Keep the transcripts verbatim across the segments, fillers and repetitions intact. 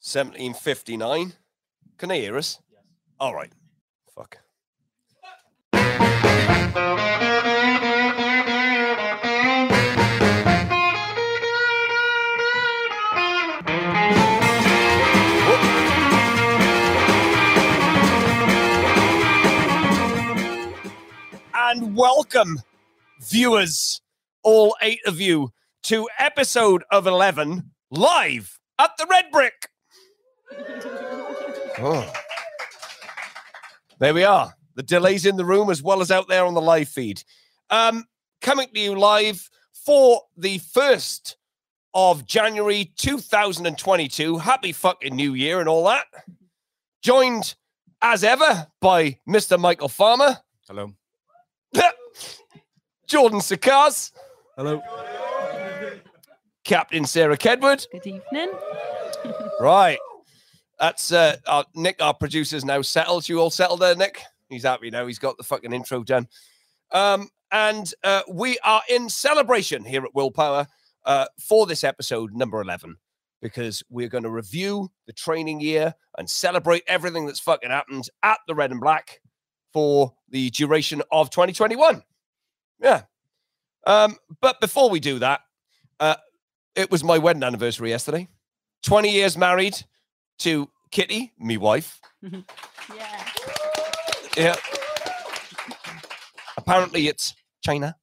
seventeen fifty-nine. Can they hear us? Yes. All right. Fuck. And welcome, viewers, all eight of you, to episode of eleven, live at the Red Brick. Oh. There we are. The delays in the room as well as out there on the live feed. Um, coming to you live for the first of January two thousand twenty-two. Happy fucking New Year and all that. Joined, as ever, by Mister Michael Farmer. Hello. Jordan Sakaz. Hello. Captain Sarah Kedwood. Good evening. Right. That's uh, our, Nick, our producer's now settled. You all settled there, Nick? He's happy now. He's got the fucking intro done. Um, and uh, we are in celebration here at Willpower uh, for this episode number eleven, because we're going to review the training year and celebrate everything that's fucking happened at the Red and Black for the duration of twenty twenty-one. Yeah. Um, but before we do that, uh, it was my wedding anniversary yesterday. twenty years married to Kitty, me wife. Yeah. Yeah. Apparently it's China.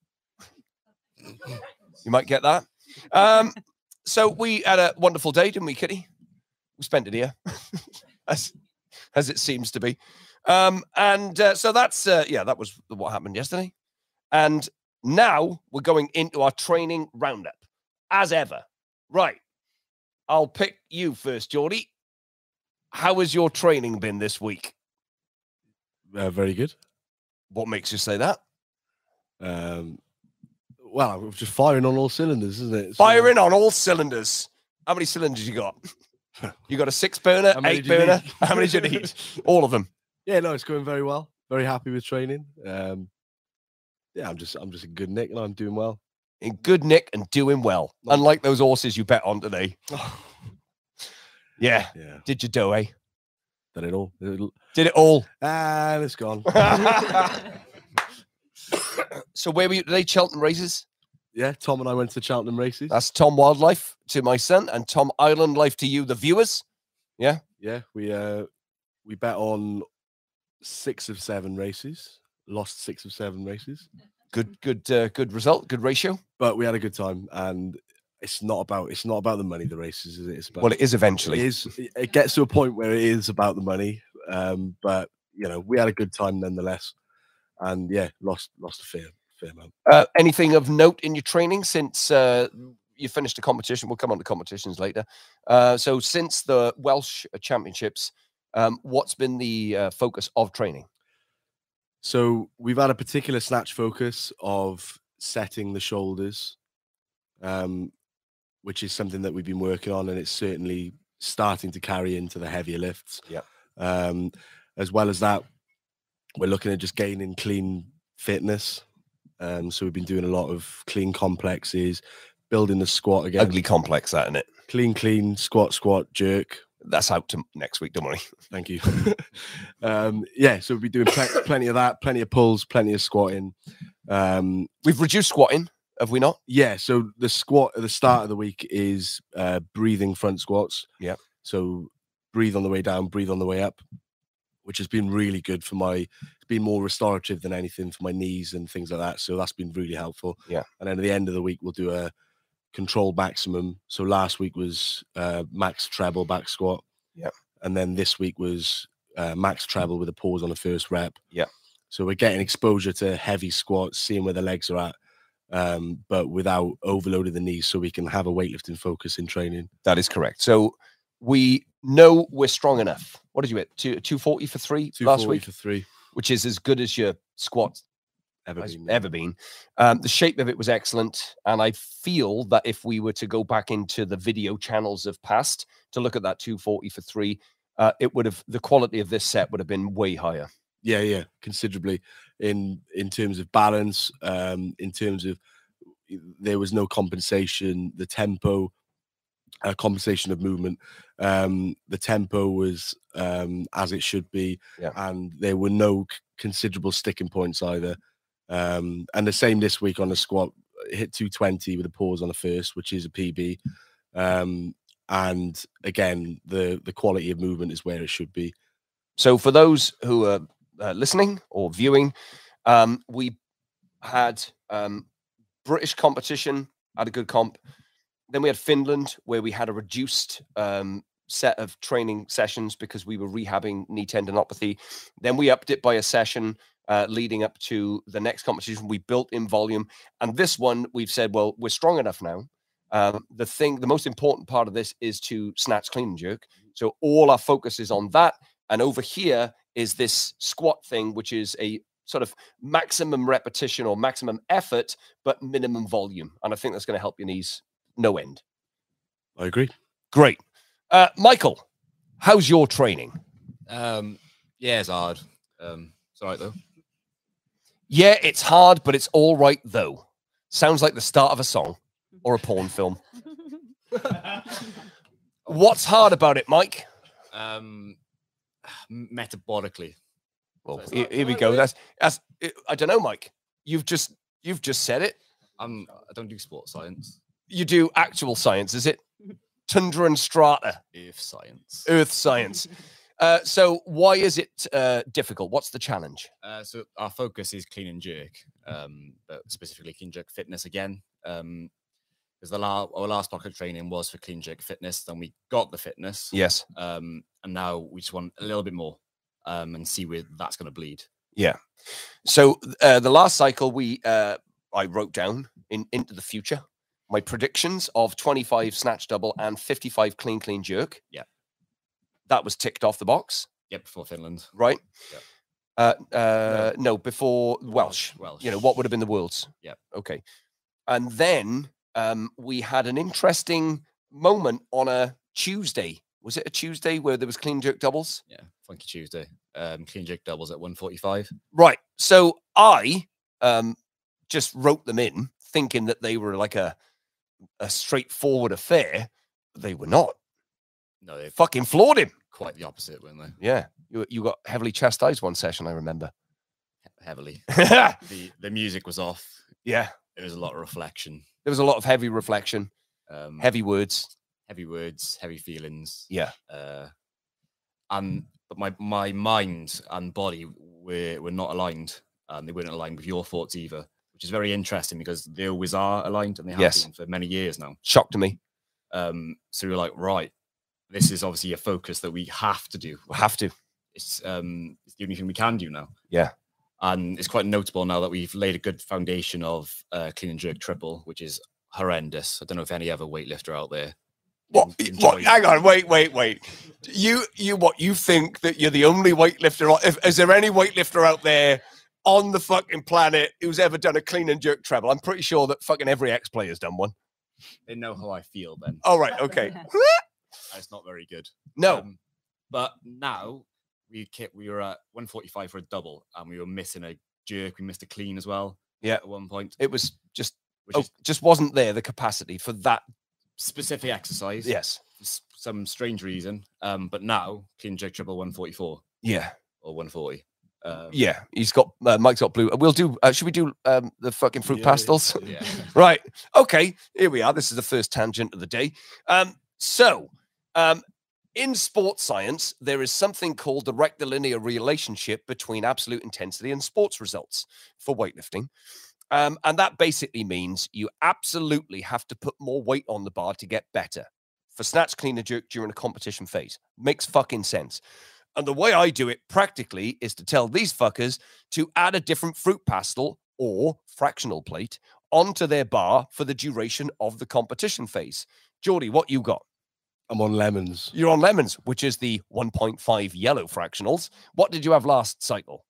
You might get that. Um, so we had a wonderful day, didn't we, Kitty? We spent it here, as, as it seems to be. Um, and uh, so that's, uh, yeah, that was what happened yesterday. And now we're going into our training roundup, as ever. Right. I'll pick you first, Geordie. How has your training been this week? Uh, very good. What makes you say that? Um, well, I'm just firing on all cylinders, isn't it? So, Firing on all cylinders. How many cylinders you got? You got a six burner, eight burner? How many do you need? All of them. Yeah, no, it's going very well. Very happy with training. Um, yeah, I'm just, I'm just a good Nick, and I'm doing well. In good nick and doing well. No. Unlike those horses you bet on today. Yeah. Yeah. Did you do, eh? Did it all. Did it all. And it's gone. So where were you today? Cheltenham races? Yeah, Tom and I went to Cheltenham races. That's Tom Wildlife to my son and Tom Island Life to you, the viewers. Yeah. Yeah, we uh, we bet on six of seven races. Lost six of seven races. Good, good, uh, good result. Good ratio. But we had a good time, and it's not about it's not about the money. The races, is it? It's about, Well, it is eventually. It is. It gets to a point where it is about the money. Um, but you know, we had a good time nonetheless, and yeah, lost lost a fair fair amount. Uh, anything of note in your training since uh, you finished the competition? We'll come on to competitions later. Uh, so since the Welsh Championships, um, what's been the uh, focus of training? So we've had a particular snatch focus of setting the shoulders, um, which is something that we've been working on, and it's certainly starting to carry into the heavier lifts. Yeah. Um, as well as that, we're looking at just gaining clean fitness. Um, so we've been doing a lot of clean complexes, building the squat again. Ugly complex, that, isn't it? Clean, clean, squat, squat, jerk. That's out to next week, don't worry. Thank you. um, yeah, so we'll be doing pl- plenty of that, plenty of pulls, plenty of squatting. Um, We've reduced squatting, have we not? yeah, so the squat at the start of the week is uh, breathing front squats. Yeah. So breathe on the way down, breathe on the way up, which has been really good for my, it's been more restorative than anything for my knees and things like that. So that's been really helpful. Yeah. And then at the end of the week, we'll do a control maximum. So last week was uh, max treble back squat. Yeah. And then this week was uh, max treble with a pause on the first rep. Yeah. So we're getting exposure to heavy squats, seeing where the legs are at, um, but without overloading the knees, so we can have a weightlifting focus in training. That is correct. So we know we're strong enough. What did you hit? Two, two forty for three last week? for three. Which is as good as your squat Ever has been. ever been. Um, the shape of it was excellent. And I feel that if we were to go back into the video channels of past to look at that two forty for three, uh, it would have, the quality of this set would have been way higher. Yeah, yeah, considerably in in terms of balance, um, in terms of there was no compensation, the tempo, a compensation of movement. Um, the tempo was um, as it should be, yeah. and there were no considerable sticking points either. Um, and the same this week on the squat, hit two twenty with a pause on the first, which is a P B. Um, and again, the the quality of movement is where it should be. So for those who are uh, listening or viewing, um, we had um, British competition, had a good comp. Then we had Finland, where we had a reduced um, set of training sessions because we were rehabbing knee tendinopathy. Then we upped it by a session uh, leading up to the next competition. We built in volume. And this one, we've said, well, we're strong enough now. Um, the thing, the most important part of this is to snatch, clean, and jerk. So all our focus is on that. And over here is this squat thing, which is a sort of maximum repetition or maximum effort, but minimum volume. And I think that's going to help your knees no end. I agree. Great. Uh, Michael, how's your training? Um, yeah, it's hard. Um, it's all right, though. Yeah, it's hard, but it's all right, though. Sounds like the start of a song or a porn film. What's hard about it, Mike? Um, metabolically. Well, so here, here we go. That's, that's, I don't know, Mike. You've just, you've just said it. I'm, I don't do sports science. You do actual science, is it? Tundra and strata. Earth science. Earth science. Uh, so why is it uh, difficult? What's the challenge? Uh, so our focus is clean and jerk, um, but specifically clean jerk fitness again. Um, because the la our last block of training was for clean jerk fitness. Then we got the fitness. Yes. Um, and now we just want a little bit more um, and see where that's going to bleed. Yeah. So uh, the last cycle we uh, I wrote down in into the future my predictions of twenty-five snatch double and fifty-five clean clean jerk. Yeah. That was ticked off the box. Yeah, before Finland. Right. Yeah. Uh, uh, no. no, before Welsh. Welsh. You know, what would have been the Worlds? Yeah. Okay. And then um, we had an interesting moment on a Tuesday. Was it a Tuesday where there was clean jerk doubles? Yeah, Funky Tuesday. Um, clean jerk doubles at one forty-five. Right. So I um, just wrote them in thinking that they were like a, a straightforward affair. They were not. No, they fucking floored him. Quite the opposite, weren't they? Yeah. You, you got heavily chastised one session, I remember. He heavily. the the music was off. Yeah. There was a lot of reflection. There was a lot of heavy reflection, um, heavy words. Heavy words, heavy feelings. Yeah. Uh, and but my my mind and body were were not aligned, and they weren't aligned with your thoughts either, which is very interesting because they always are aligned, and they have yes. been for many years now. Shock to me. Um, so you're like, right, this is obviously a focus that we have to do. We have to. It's um, it's the only thing we can do now. Yeah. And it's quite notable now that we've laid a good foundation of uh, clean and jerk triple, which is horrendous. I don't know if any other weightlifter out there. What? What? Hang on, wait, wait, wait. You, you, what? You think that you're the only weightlifter? If, is there any weightlifter out there on the fucking planet who's ever done a clean and jerk treble? I'm pretty sure that fucking every ex-player's done one. They know how I feel, then. Oh, right, okay. It's not very good. No, um, but now we we were at one forty-five for a double, and we were missing a jerk. We missed a clean as well. Yeah, at one point it was just Which oh, is, just wasn't there the capacity for that specific exercise. Yes, for some strange reason. Um, but now clean jerk triple one forty-four. Yeah, or one forty. Um, yeah, he's got uh, Mike's got blue. We'll do. Uh, should we do um, the fucking fruit yeah, pastels? Yeah. Right. Okay. Here we are. This is the first tangent of the day. Um, so, um, in sports science, there is something called the rectilinear relationship between absolute intensity and sports results for weightlifting. Um, and that basically means you absolutely have to put more weight on the bar to get better for snatch, clean, and jerk during a competition phase. Makes fucking sense. And the way I do it practically is to tell these fuckers to add a different fruit pastel or fractional plate onto their bar for the duration of the competition phase. Geordie, what you got? I'm on lemons. You're on lemons, which is the one point five yellow fractionals. What did you have last cycle?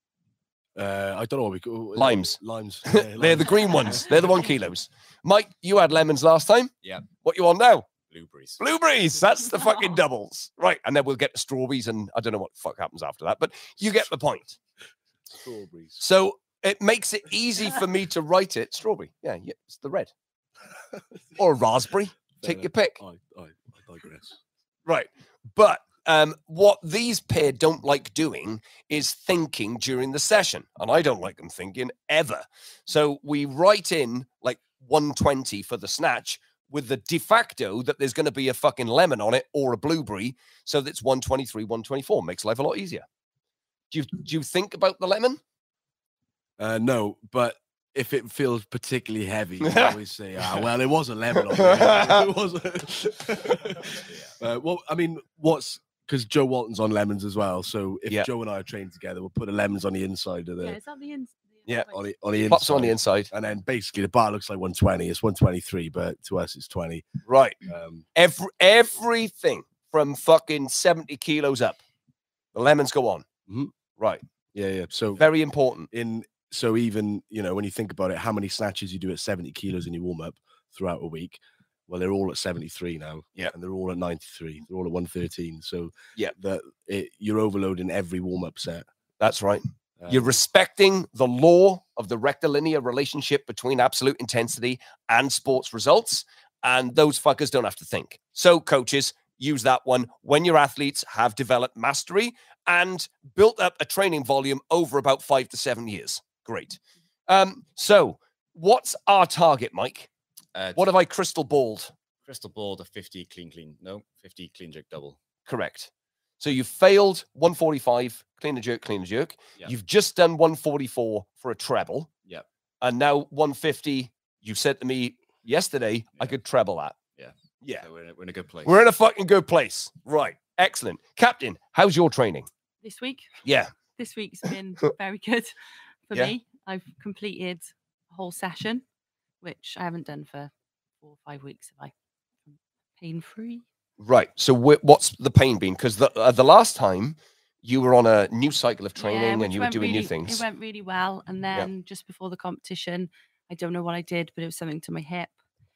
Uh, I don't know what we call limes. Limes. Yeah, They're limes. the green ones. They're the one kilos. Mike, you had lemons last time. Yeah. What you on now? Blueberries. Blueberries. That's the fucking doubles. Right. And then we'll get to strawberries, and I don't know what the fuck happens after that, but you get the point. Strawberries. So it makes it easy for me to write it. Strawberry. Yeah, yeah, it's the red. Or raspberry. Take your pick. I, I, I digress. Right. But um, what these pair don't like doing is thinking during the session. And I don't like them thinking ever. So we write in like one twenty for the snatch with the de facto that there's going to be a fucking lemon on it or a blueberry. So that's one twenty-three, one twenty-four. Makes life a lot easier. Do you, do you think about the lemon? Uh, no, but if it feels particularly heavy, you always say, ah, well, it was a lemon on there. It was a... uh, well, I mean, what's... Because Joe Walton's on lemons as well. So if Yeah. Joe and I are trained together, we'll put the lemons on the inside of the... Yeah, it's on the inside. Yeah, on the, on the Pops inside. on the inside. And then basically the bar looks like one twenty. It's one twenty-three, but to us it's twenty. Right. Um, Every, everything from fucking seventy kilos up. The lemons go on. Mhm. Right. yeah, yeah. So Very important. in so even, you know, when you think about it, how many snatches you do at seventy kilos in your warm-up throughout a week, well, they're all at seventy-three now. Yeah. And they're all at ninety-three. They're all at one thirteen. So Yeah. that it, you're overloading every warm-up set. That's right. Um, You're respecting the law of the rectilinear relationship between absolute intensity and sports results. And those fuckers don't have to think. So coaches, use that one when your athletes have developed mastery and built up a training volume over about five to seven years. Great. Um, so what's our target, Mike? Uh, What have I crystal balled? crystal ball to fifty clean, clean. No, fifty clean jerk double. Correct. So you failed one forty-five, clean and jerk, clean and jerk. Yeah. You've just done one forty-four for a treble. Yeah. And now one fifty, you said to me yesterday, I Yeah. could treble that. Yeah. Yeah. So we're in a, we're in a good place. We're in a fucking good place. Right. Excellent. Captain, how's your training? This week, Yeah. this week's been very good for Yeah. me. I've completed a whole session, which I haven't done for four or five weeks. Have I? Pain free. Right. So wh- what's the pain been? Because the, uh, the last time you were on a new cycle of training which and you were went doing really, new things. It went really well. And then just before the competition, I don't know what I did, but it was something to my hip.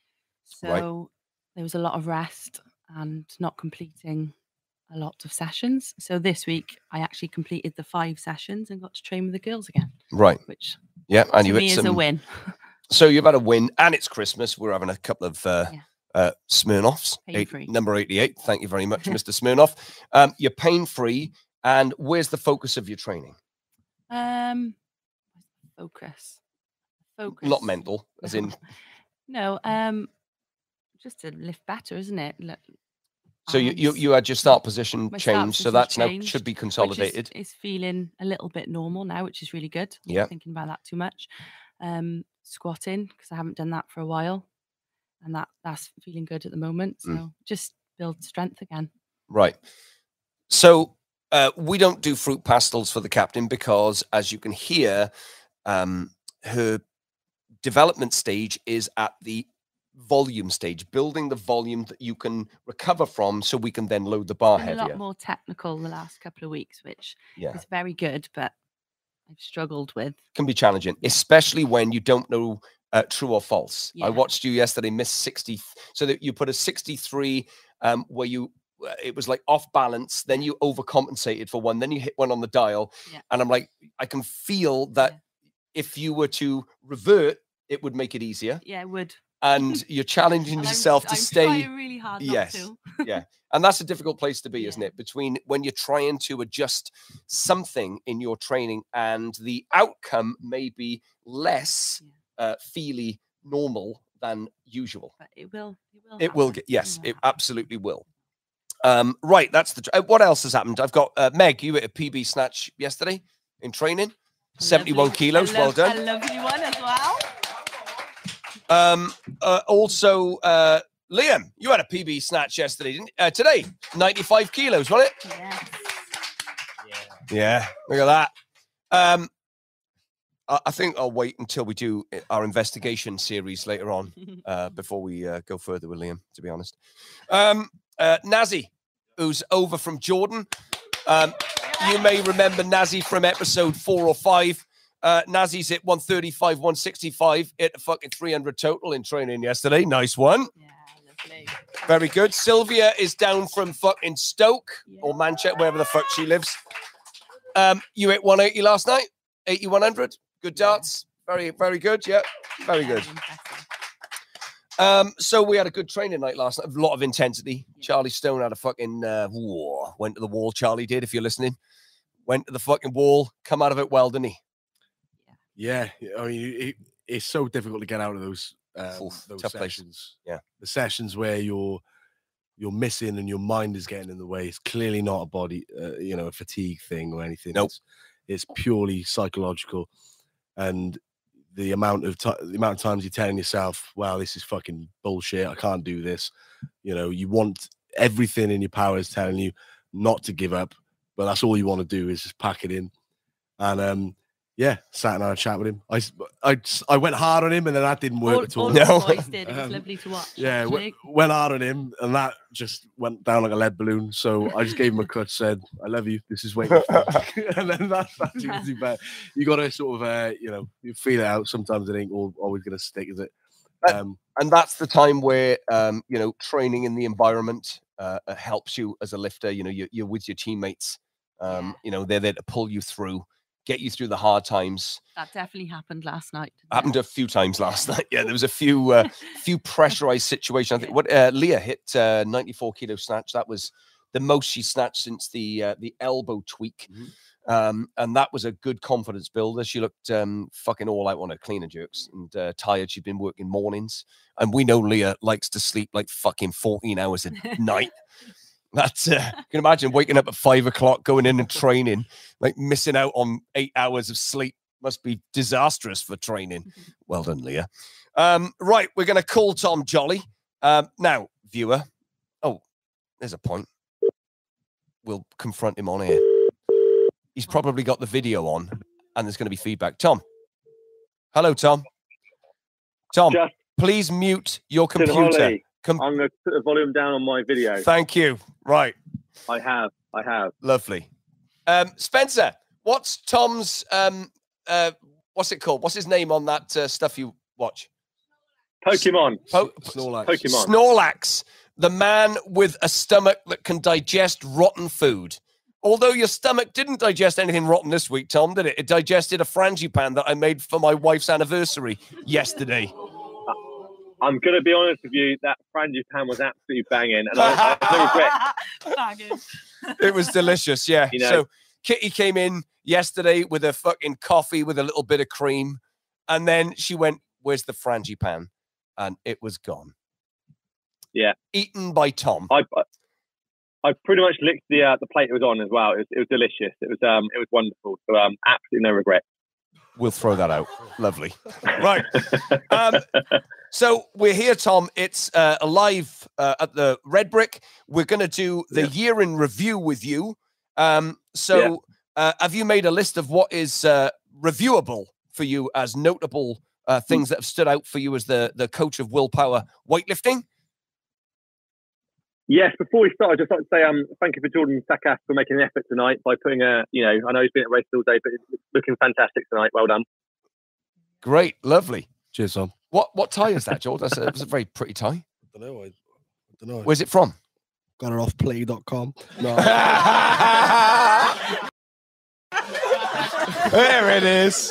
So Right. there was a lot of rest and not completing a lot of sessions. So this week, I actually completed the five sessions and got to train with the girls again, Right. which Yeah. And to you me hit is a some. win. So you've had a win and it's Christmas. We're having a couple of uh, Yeah. uh, Smirnoffs. Pain Eight- free. number eighty-eight. Thank you very much, Mister Smirnoff. Um, you're pain free. And where's the focus of your training? Um, focus. Focus. Not mental, as in. No, um, just to lift better, isn't it? Look, So you, you arms, you had your start position My start changed. So position's that's now changed, should be which is- consolidated. Is, feeling a little bit normal now, which is really good. I'm not Yeah. thinking about that too much. Um, squatting because I haven't done that for a while, and that that's feeling good at the moment. So Mm. just build strength again. Right. So uh, we don't do fruit pastels for the captain because, as you can hear, um, her development stage is at the volume stage, building the volume that you can recover from so we can then load the bar Been a lot heavier. more technical the last couple of weeks, which Yeah. is very good, but I've struggled with. Can be challenging, especially when you don't know uh, true or false. I Yeah. watched you yesterday miss sixty, so that you put a sixty-three um, where you uh, it was like off balance. Then you overcompensated for one. Then you hit one on the dial, Yeah. and I'm like, I can feel that Yeah. if you were to revert, it would make it easier. Yeah, it would. And you're challenging And I'm- yourself to I'm stay. trying really hard not Yes. to. Yeah. And that's a difficult place to be, isn't Yeah. it? Between when you're trying to adjust something in your training and the outcome may be less uh, feely normal than usual. But it will. It will. It will happen. get, yes, it happen. absolutely will. Um, right. That's the, tr- uh, what else has happened? I've got uh, Meg, you hit a P B snatch yesterday in training, A seventy-one lovely- kilos. a Well lov- done. A lovely one as well. Um, uh, also, uh, Liam, you had a P B snatch yesterday, didn't uh, today, ninety-five kilos, wasn't it? Yes. Yeah, look at that. Um, I, I think I'll wait until we do i- our investigation series later on uh, before we uh, go further with Liam, to be honest. Um, uh, Nazi, who's over from Jordan. Um, you may remember Nazi from episode four or five. Uh, Nazi's at one thirty-five, one sixty-five, hit a fucking three hundred total in training yesterday. Nice one. Yeah, lovely. Very good. Sylvia is down from fucking Stoke or Yeah. Manchester, wherever the fuck she lives. Um, you hit one eighty last night, eighty, one hundred. Good Yeah. darts. Very, very good. Yeah, very good. impressive. Um, so we had a good training night last night. A lot of intensity. Charlie Stone had a fucking uh, war. Went to the wall. Charlie did. If you're listening, went to the fucking wall. Come out of it well, didn't he? Yeah, I mean, it, it's so difficult to get out of those um, Oof, those tough place. sessions. Yeah, the sessions where you're you're missing and your mind is getting in the way. It's clearly not a body, uh, you know, a fatigue thing or anything. Nope. It's, it's purely psychological, and the amount of t- the amount of times you're telling yourself, "Wow, this is fucking bullshit. I can't do this." You know, you want everything in your power is telling you not to give up, but that's all you want to do is just pack it in. And um, yeah, sat and had a chat with him. I, I, I went hard on him, and then that didn't work all, at all. all No. the boys did. It was Um, lovely to watch. Yeah, actually. went, went hard on him, and that just went down like a lead balloon. So I just gave him a cut, said, "I love you. This is waiting for you." And then that's that's easy. But you got to sort of, uh, you know, you feel it out. Sometimes it ain't all, always going to stick, is it? Um, And that's the time where, um, you know, training in the environment uh, uh, helps you as a lifter. You know, you're, you're with your teammates. Um, Yeah. You know, they're there to pull you through, get you through the hard times. That definitely happened last night. didn't Happened it? a few times last night. Yeah, there was a few uh, few pressurized situations. I think what uh, Leah hit uh, ninety-four kilo snatch. That was the most she snatched since the uh, the elbow tweak. Mhm. Um, and that was a good confidence builder. She looked um, fucking all out on her clean and jerks and uh, tired. She'd been working mornings. And we know Leah likes to sleep like fucking fourteen hours a night. That's, uh, you can imagine waking up at five o'clock, going in and training, like missing out on eight hours of sleep. Must be disastrous for training. Well done, Leah. Um, right, we're going to call Tom Jolly. Um, now, viewer. Oh, there's a point. We'll confront him on air. He's probably got the video on, and there's going to be feedback. Tom. Hello, Tom. Tom, Just please mute your Justin computer. Holly, Com- I'm going to put the volume down on my video. Thank you. Right. I have. I have. Lovely. Um, Spencer, what's Tom's, um, uh, what's it called? What's his name on that uh, stuff you watch? Pokemon. Po- Snorlax. Pokemon. Snorlax, the man with a stomach that can digest rotten food. Although your stomach didn't digest anything rotten this week, Tom, did it? It digested a frangipan that I made for my wife's anniversary yesterday. I'm going to be honest with you. That frangipan was absolutely banging, and I, I have no regret. Banging. It was delicious, yeah. You know- So Kitty came in yesterday with a fucking coffee with a little bit of cream, and then she went, "Where's the frangipan?" And it was gone. Yeah. Eaten by Tom. I, I I pretty much licked the uh, the plate it was on as well. It was, it was delicious. It was um it was wonderful. So um absolutely no regret. We'll throw that out. Lovely. Right. Um, so we're here, Tom. It's uh, live uh, at the Red Brick. We're going to do the Yeah. year in review with you. Um, so Yeah. uh, have you made a list of what is uh, reviewable for you as notable uh, things that have stood out for you as the, the coach of Willpower weightlifting? Yes, before we start, I'd just like to say um, thank you for Jordan Sakas for making an effort tonight by putting a, you know, I know he's been at race all day, but it's looking fantastic tonight. Well done. Great. Lovely. Cheers, Tom. What what tie is that, George? That's a, that's a very pretty tie. I don't know. I, I don't know. Where's it from? Got it off play dot com. No. There it is.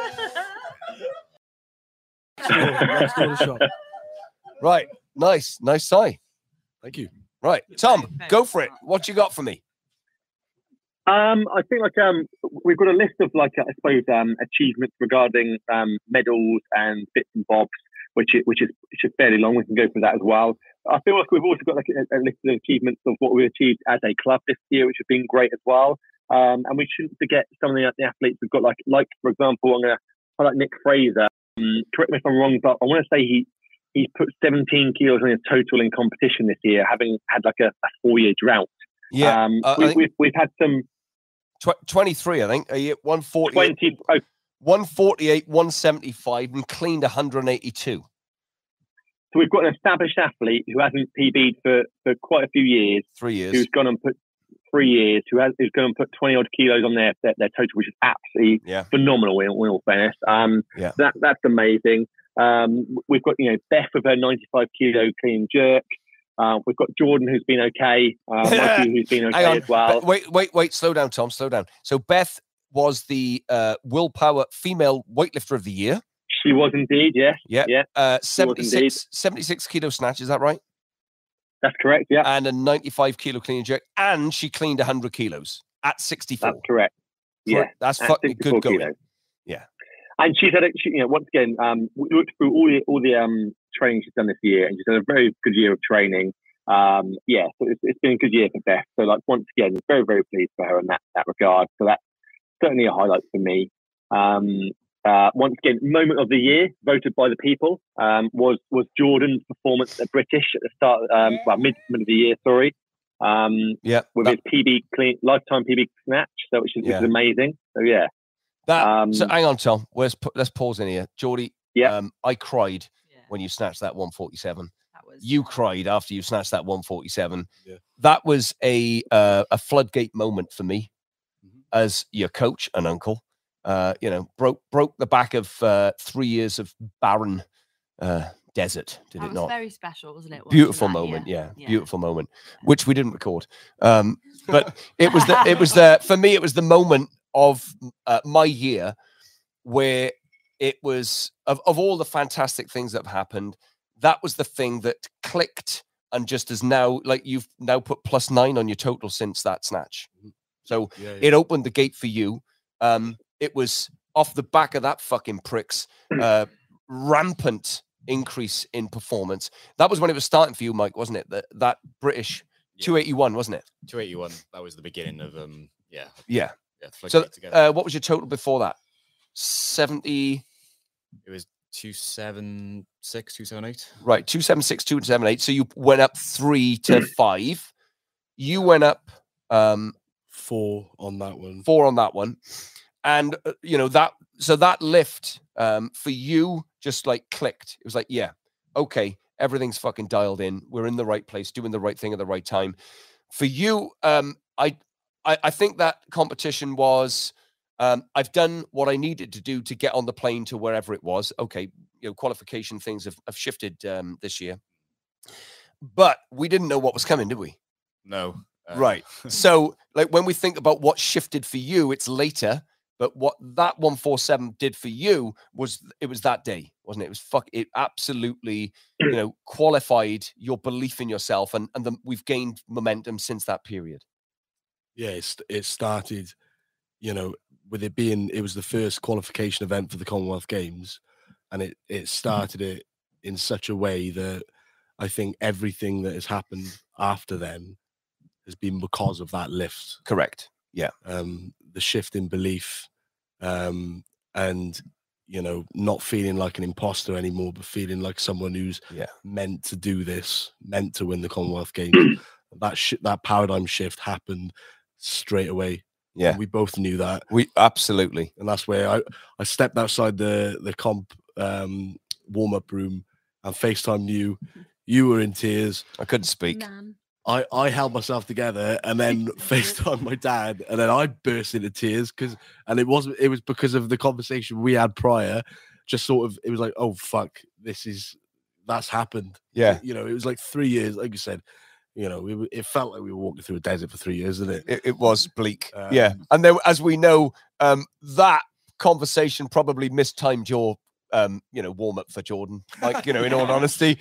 Next door to the shop. Right. Nice. Nice tie. Thank you. Right. Tom, go for it. What you got for me? Um, I think like um, we've got a list of like I suppose um, achievements regarding um, medals and bits and bobs, which is, which is which is fairly long. We can go through that as well. I feel like we've also got like a, a list of achievements of what we achieved as a club this year, which have been great as well. Um, and we shouldn't forget some of the, the athletes we've got. Like like for example, I'm going to highlight Nick Fraser. Um, correct me if I'm wrong, but I want to say he he's put seventeen kilos on his total in competition this year, having had like a, a four year drought. Yeah. Um, uh, I we, think we've we've had some tw- twenty-three, I think. Are you at one forty-eight, twenty. Oh, one forty-eight, one seventy-five, and cleaned one hundred eighty-two. so we've got an established athlete who hasn't P B'd for, for quite a few years, Three years. who's gone and put three years, who has who's gone and put twenty odd kilos on their their, their total, which is absolutely Yeah. phenomenal in, in all fairness. Um, Yeah. that that's amazing. Um, we've got you know Beth with her ninety-five kilo clean jerk. Uh, we've got Jordan who's been okay. Uh, Mikey who's been Hang okay on. as well. Be- wait, wait, wait. Slow down, Tom. Slow down. So Beth was the uh, Willpower Female Weightlifter of the Year. She was indeed, yes. Yeah. Yeah. Uh, indeed. seventy-six, seventy-six kilo snatch, is that right? That's correct, yeah. And a ninety-five kilo clean and jerk. And she cleaned one hundred kilos at sixty-four. That's correct. Yeah. That's at fucking good going. Kilos. Yeah. And she's had, a, she, you know, once again, um, we looked through all the all the um training she's done this year, and she's had a very good year of training. Um, yeah, so it's, it's been a good year for Beth. So, like, once again, very very pleased for her in that that regard. So that's certainly a highlight for me. Um, uh, once again, moment of the year voted by the people um, was was Jordan's performance at British at the start, um, well, mid mid of the year. Sorry. Um, yeah, with that, his P B clean lifetime P B snatch, so which is, yeah. which is amazing. So yeah. That, um, so hang on, Tom. Let's let's pause in here, Geordie. Yeah. Um, I cried Yeah. when you snatched that one forty-seven. That was You cried after you snatched that one forty-seven. Yeah. That was a uh, a floodgate moment for me Mhm. as your coach and uncle. Uh, you know, broke broke the back of uh, three years of barren uh, desert. Did that it was not? very special, wasn't it? watching Beautiful that? moment, yeah, Yeah. beautiful moment, which we didn't record. Um, but it was the it was the for me it was the moment of uh, my year where it was of, of all the fantastic things that have happened, that was the thing that clicked and just is now like you've now put plus nine on your total since that snatch. So Yeah, yeah. it opened the gate for you. Um, it was off the back of that fucking prick's uh, rampant increase in performance. That was when it was starting for you, Mike, wasn't it? That that British Yeah. two eighty-one, wasn't it? two eighty-one. That was the beginning of um. Yeah. Yeah. Yeah. So, floodgate together. uh, what was your total before that? seventy. It was two seven six, two seven eight. Right, two seven six, two seven eight. So you went up three to five. You went up um, Four on that one. four on that one, and uh, you know that. So that lift um, for you just like clicked. It was like, yeah, okay, everything's fucking dialed in. We're in the right place, doing the right thing at the right time. For you, um, I, I, I think that competition was. Um, I've done what I needed to do to get on the plane to wherever it was. Okay, you know, qualification things have, have shifted um, this year, but we didn't know what was coming, did we? No. uh, Right. So, like when we think about what shifted for you, it's later. But what that one forty-seven did for you was it was that day, wasn't it? It was fuck. It absolutely, you know, qualified your belief in yourself, and and the, we've gained momentum since that period. Yeah, it's, it started, you know, with it being, it was the first qualification event for the Commonwealth Games, and it it started it in such a way that I think everything that has happened after then has been because of that lift. Correct. Yeah. Um, the shift in belief, um, and you know, not feeling like an imposter anymore, but feeling like someone who's Yeah. meant to do this, meant to win the Commonwealth Games. that sh- that paradigm shift happened straight away. Yeah. And we both knew that, We absolutely. and that's where I I stepped outside the the comp um, warm up room and FaceTimed you. You were in tears. I couldn't speak. Man. I, I held myself together and then FaceTimed my dad, and then I burst into tears because, and it wasn't, it was because of the conversation we had prior. Just sort of, it was like, oh fuck, this is, that's happened. Yeah. You know, it was like three years, like you said, you know, it, it felt like we were walking through a desert for three years, didn't it? It, it was bleak. Um, yeah. And then, as we know, um, that conversation probably mistimed your, um, you know, warm up for Jordan. Like, you know, in all honesty,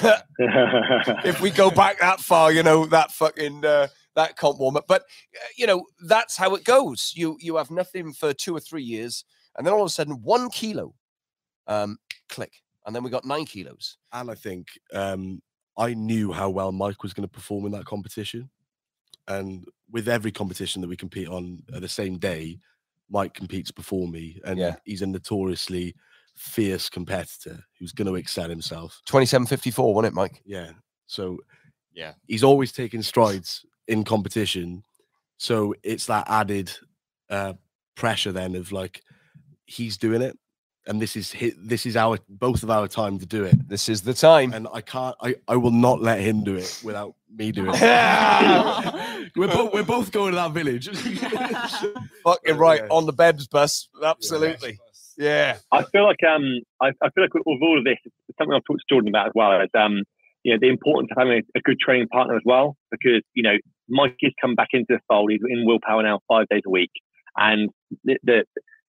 if we go back that far, you know, that fucking uh, that comp warm up. But uh, you know, that's how it goes. You you have nothing for two or three years, and then all of a sudden, one kilo, um, click, and then we got nine kilos. And I think um, I knew how well Mike was going to perform in that competition. And with every competition that we compete on at the same day, Mike competes before me, and Yeah. he's a notoriously fierce competitor who's going to excel himself. Twenty-seven fifty-four, wasn't it, Mike? Yeah. So Yeah. he's always taking strides in competition. So it's that added uh, pressure then of like, he's doing it. And this is his, this is our both of our time to do it. This is the time. And I can't, I, I will not let him do it without me doing it. we're, both, we're both going to that village. Fucking right Yeah. on the Bebs bus. Absolutely. Yeah. I feel like um, I, I feel like with all of this, it's something I've talked to Jordan about as well. Is um, you know, the importance of having a, a good training partner as well, because you know, Mike has come back into the fold. He's in Willpower now five days a week, and the, the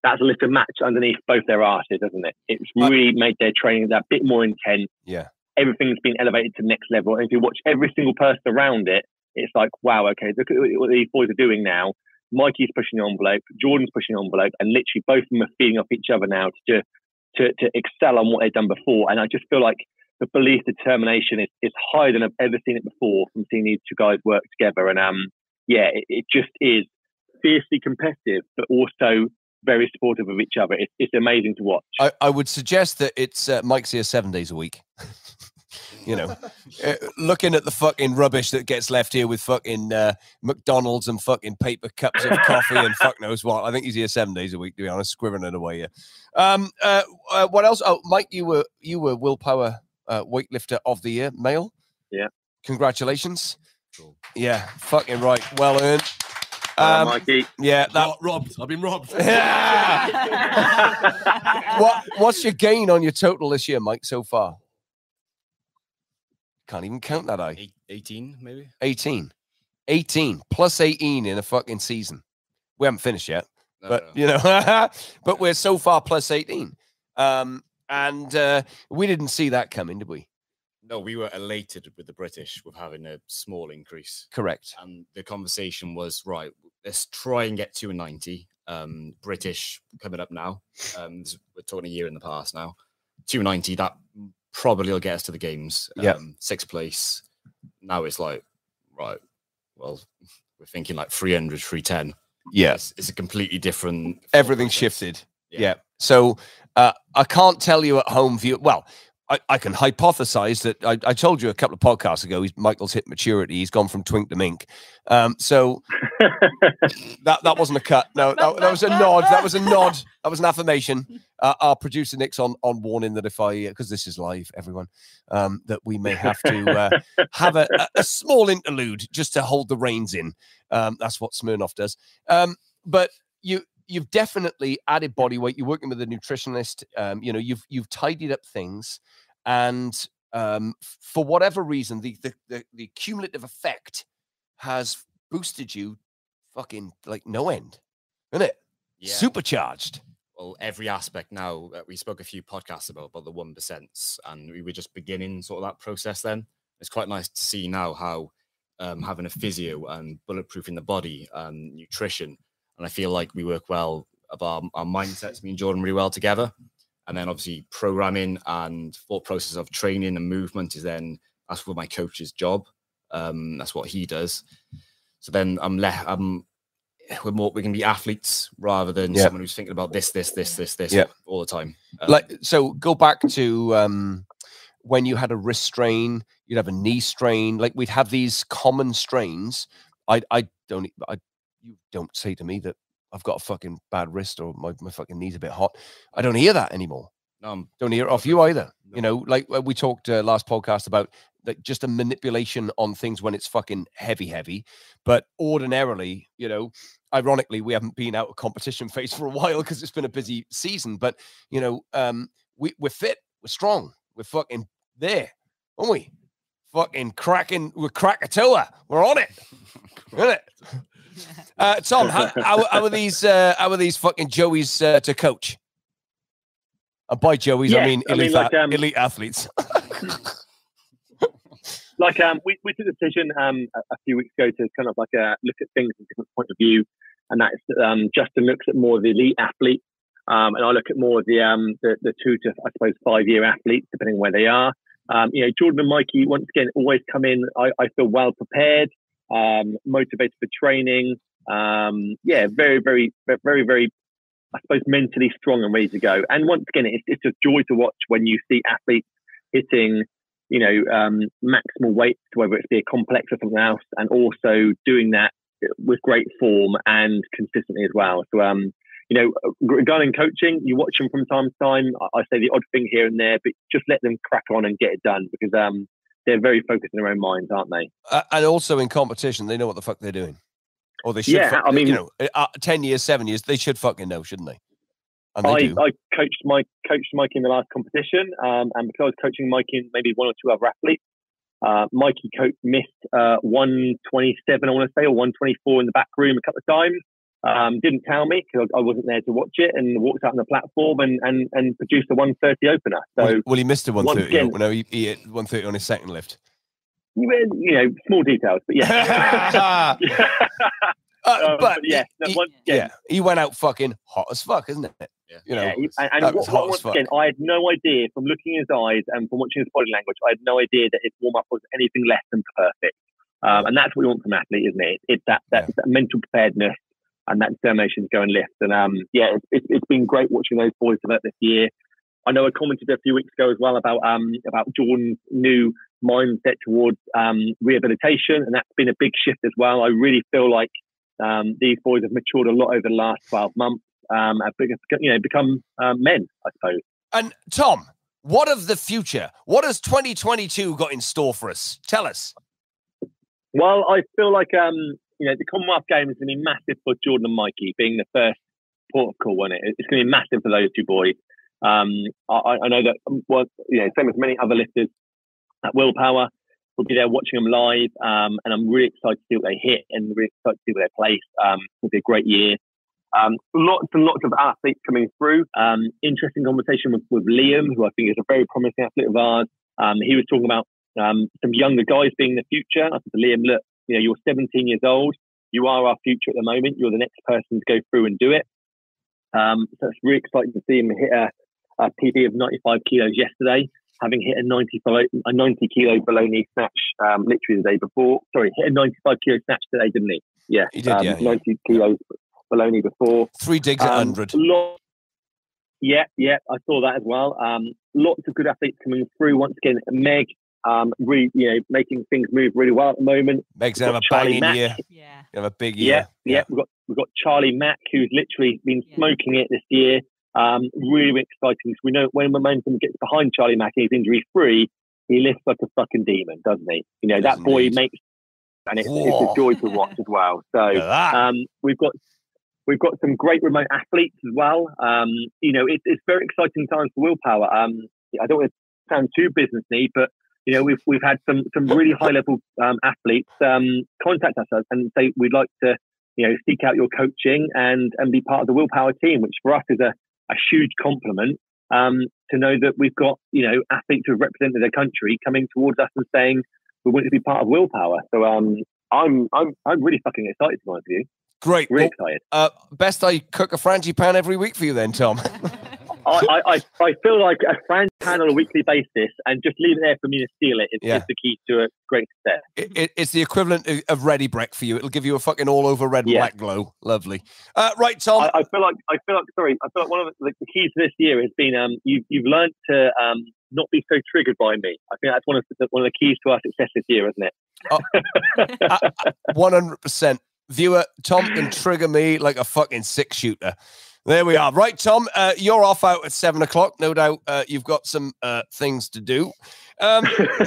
that's a little match underneath both their arses, doesn't it? It's really made their training that bit more intense. Yeah. Everything's been elevated to the next level. And if you watch every single person around it, it's like, wow, okay, look at what these boys are doing now. Mikey's pushing the envelope, Jordan's pushing the envelope, and literally both of them are feeding off each other now to to, to excel on what they've done before. And I just feel like the belief, determination is, is higher than I've ever seen it before from seeing these two guys work together. And um, yeah, it, it just is fiercely competitive, but also very supportive of each other. It's, it's amazing to watch. I, I would suggest that it's uh, Mike's here seven days a week. You know, uh, looking at the fucking rubbish that gets left here with fucking uh, McDonald's and fucking paper cups of coffee and fuck knows what. I think he's here seven days a week, to be honest, squirring it away here. Um, uh, uh, what else? Oh, Mike, you were you were Willpower uh, weightlifter of the year, male. Yeah. Congratulations. Cool. Yeah, fucking right. Well earned. Uh, Um, Mikey. yeah, that Ro- robbed. I've been robbed. what what's your gain on your total this year, Mike, so far? Can't even count that, I. Eight, eighteen, maybe? eighteen. eighteen. Plus eighteen in a fucking season. We haven't finished yet. No, But, no. you know, but we're so far plus eighteen. Um, and uh, we didn't see that coming, did we? No, we were elated with the British with having a small increase. Correct. And the conversation was, right, let's try and get to a ninety. Um, British coming up now. Um, this- we're talking a year in the past now. two ninety, that probably will get us to the games. Um, Yep. Sixth place. Now it's like, right, well, we're thinking like three hundred, three ten. Yes. It's, it's a completely different... Everything process. shifted. Yeah. So uh, I can't tell you at home view. Well, I, I can hypothesize that I, I told you a couple of podcasts ago, he's, Michael's hit maturity. He's gone from twink to mink. Um, so that, that wasn't a cut. No, that, that was a nod. That was a nod. That was an affirmation. Uh, our producer Nick's on, on warning that if I, because this is live, everyone, um, that we may have to uh, have a, a, a small interlude just to hold the reins in. Um, that's what Smirnoff does. Um, but you, you've definitely added body weight. You're working with a nutritionist. Um, you know, you've you've tidied up things, and um, f- for whatever reason, the, the the the cumulative effect has boosted you, fucking like no end, isn't it? Yeah. Supercharged. Well, every aspect now. Uh, we spoke a few podcasts about about the one percents, and we were just beginning sort of that process. Then it's quite nice to see now how um, having a physio and bulletproofing the body and nutrition, and I feel like we work well of our, our mindsets. Me and Jordan really well together, and then obviously programming and thought process of training and movement is then that's what my coach's job. Um, that's what he does. So then I'm left. I'm we're more we can be athletes rather than Yeah. someone who's thinking about this, this, this, this, this Yeah. all the time. Um, Like, so go back to um, when you had a wrist strain, you'd have a knee strain. Like we'd have these common strains. I, I don't, I, you don't say to me that I've got a fucking bad wrist or my, my fucking knee's a bit hot. I don't hear that anymore. no, I'm- Don't hear it off you either. You know, like uh, we talked uh, last podcast about like just a manipulation on things when it's fucking heavy, heavy. But ordinarily, you know, ironically, we haven't been out of competition phase for a while because it's been a busy season. But you know, um, we we're fit, we're strong, we're fucking there, aren't we? Fucking cracking, we're Krakatoa, we're on it, isn't it? Uh, Tom, how, how, how are these? Uh, how are these fucking Joeys uh, to coach? And by Joeys, I Yeah, mean I mean, elite, like, a- um, elite athletes. like um, we, we took a decision um, a, a few weeks ago to kind of like uh, look at things from a different point of view, and that's um, Justin looks at more of the elite athletes, um, and I look at more of the um, the, the two to I suppose five year athletes, depending on where they are. Um, you know, Jordan and Mikey once again always come in. I, I feel well prepared, um, motivated for training. Um, yeah, very, very, very, very. I suppose mentally strong and ready to go. And once again, it's, it's a joy to watch when you see athletes hitting, you know, um, maximal weights, whether it's be a complex or something else, and also doing that with great form and consistently as well. So, um, you know, regarding coaching, you watch them from time to time. I, I say the odd thing here and there, but just let them crack on and get it done because um, they're very focused in their own minds, aren't they? Uh, and also in competition, they know what the fuck they're doing. Or they should. Yeah, fuck- I mean- you know, uh, ten years, seven years, they should fucking know, shouldn't they? And they I, do. I coached Mike, coached Mike in the last competition, um, and because I was coaching Mike in maybe one or two other athletes, uh, Mikey coach missed uh, one twenty-seven, I want to say, or one twenty-four in the back room a couple of times. Um, didn't tell me because I wasn't there to watch it, and walked out on the platform and and, and produced a one thirty opener. So well, well, he missed a one thirty. again- No, he, he hit one thirty on his second lift. you know, small details, but yeah. Uh, Um, but but yeah, no, he, once yeah, again- he went out fucking hot as fuck, isn't it? Yeah. You know, Yeah, he- and, and that was what, hot what, as once fuck. again, I had no idea from looking in his eyes and from watching his body language. I had no idea that his warm up was anything less than perfect. Um, and that's what we want from an athlete, isn't it? It's that that, Yeah. that mental preparedness and that determination to go and lift. And um, yeah, it's, it's, it's been great watching those boys develop this year. I know I commented a few weeks ago as well about um about Jordan's new mindset towards um rehabilitation, and that's been a big shift as well. I really feel like um these boys have matured a lot over the last twelve months. Um, have become, you know, become um, men, I suppose. And Tom, what of the future? What has twenty twenty-two got in store for us? Tell us. Well, I feel like um you know the Commonwealth Games is going to be massive for Jordan and Mikey, being the first port of call, wasn't it? It's going to be massive for those two boys. Um, I, I know that, well, you know, same as many other lifters at Willpower, we'll be there watching them live, um, and I'm really excited to see what they hit and really excited to see where they place. Um, it'll be a great year. Um, lots and lots of athletes coming through. Um, interesting conversation with, with Liam, who I think is a very promising athlete of ours. Um, he was talking about um, some younger guys being the future. I said to Liam, look, you know, you're seventeen years old. You are our future at the moment. You're the next person to go through and do it. Um, so it's really exciting to see him hit a a P B of ninety-five kilos yesterday, having hit a ninety, a ninety kilo bologna snatch um, literally the day before. Sorry, hit a ninety-five kilo snatch today, didn't he? Yeah, He did, um, yeah, yeah. ninety kilos bologna before. Three digs at Um, one hundred. lot- yeah, yeah, I saw that as well. Um, lots of good athletes coming through. Once again, Meg, um, really, you know, making things move really well at the moment. Meg's we've gonna have got a Charlie banging Mack. year. Yeah. Gonna have a big Yeah, year. yeah, We've got we've got Charlie Mack, who's literally been Yeah. smoking it this year. Um, really, really exciting. So we know when momentum gets behind Charlie Mack and he's injury free, he lifts like a fucking demon, doesn't he? You know, Does that boy indeed. makes, and it's, it's Whoa. a joy to watch as well. So Look at that. um, we've got we've got some great remote athletes as well. Um, you know, it, it's very exciting times for Willpower. Um, I don't want to sound too businessy, but you know, we've we've had some some really high level um, athletes um, contact us and say we'd like to, you know, seek out your coaching and and be part of the Willpower team, which for us is a, a huge compliment. Um, to know that we've got, you know, athletes who have represented their country coming towards us and saying we want to be part of Willpower. So um, I'm I'm I'm really fucking excited to be honest with you. Great. Really Well, excited. uh, best I cook a frangipane every week for you then, Tom. I, I, I I feel like a fan pan on a weekly basis and just leave it there for me to steal it is, Yeah. is the key to a great success. It, it, it's the equivalent of, of Ready Breck for you. It'll give you a fucking all over red and Yeah. black glow. Lovely. Uh, right, Tom. I, I feel like I feel like sorry. I feel like one of the, the keys to this year has been um you you've learned to um not be so triggered by me. I think that's one of the, one of the keys to our success this year, isn't it? one hundred percent. Viewer, Tom can trigger me like a fucking six shooter. There we are. Right, Tom, uh, you're off out at seven o'clock. No doubt uh, you've got some uh, things to do. Um,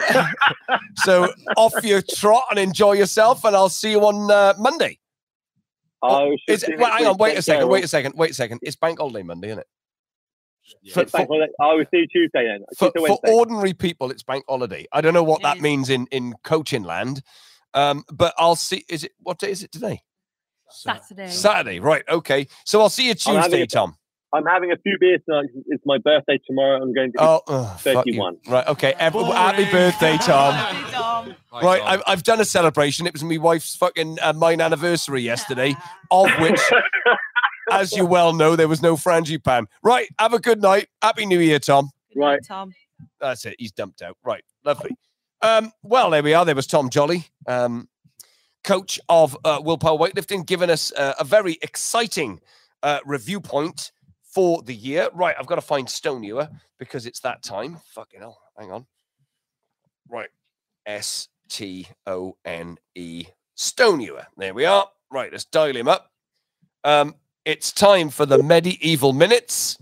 so off your trot and enjoy yourself, and I'll see you on uh, Monday. Oh, Is it, well, hang on, wait a second, wait a second, wait a second. It's Bank Holiday Monday, isn't it? Yeah. For, for, I will see you Tuesday then. for, Tuesday, for Wednesday. ordinary people, it's Bank Holiday. I don't know what It that is. means in, in coaching land, um, but I'll see. Is it what day is it today? Saturday. Saturday, right? Okay, so I'll see you I'm having Tuesday, a- Tom. I'm having a few beers tonight. It's my birthday tomorrow. I'm going to. Oh, oh fuck you. thirty-one. Right, okay. Ev- happy birthday, Tom. Happy Tom. Hi, Right, Tom. I've, I've done a celebration. It was my wife's fucking uh, mine anniversary yesterday, of which, as you well know, there was no frangipane. Right, have a good night. Happy New Year, Tom. Good night, Right. Tom. That's it. He's dumped out. Right, lovely. Um, well, there we are. There was Tom Jolly, um, coach of uh, Willpower Weightlifting, giving us uh, a very exciting uh, review point for the year. Right, I've got to find Stone Ewer because it's that time. Fucking hell. Hang on. Right. S T O N E. Stone Ewer. There we are. Right, let's dial him up. Um, it's time for the medieval minutes.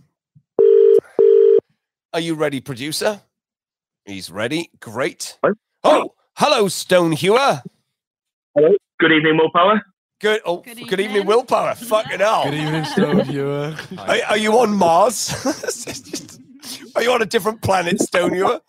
Are you ready, producer? He's ready. Great. Hello? Oh, hello, Stone Hewer. Hello. Good evening, Willpower. Good. Oh, Good good, evening, evening. Willpower. Fucking hell. Good evening, Stone Viewer. Are, are you on Mars? Are you on a different planet, Stone Hewer?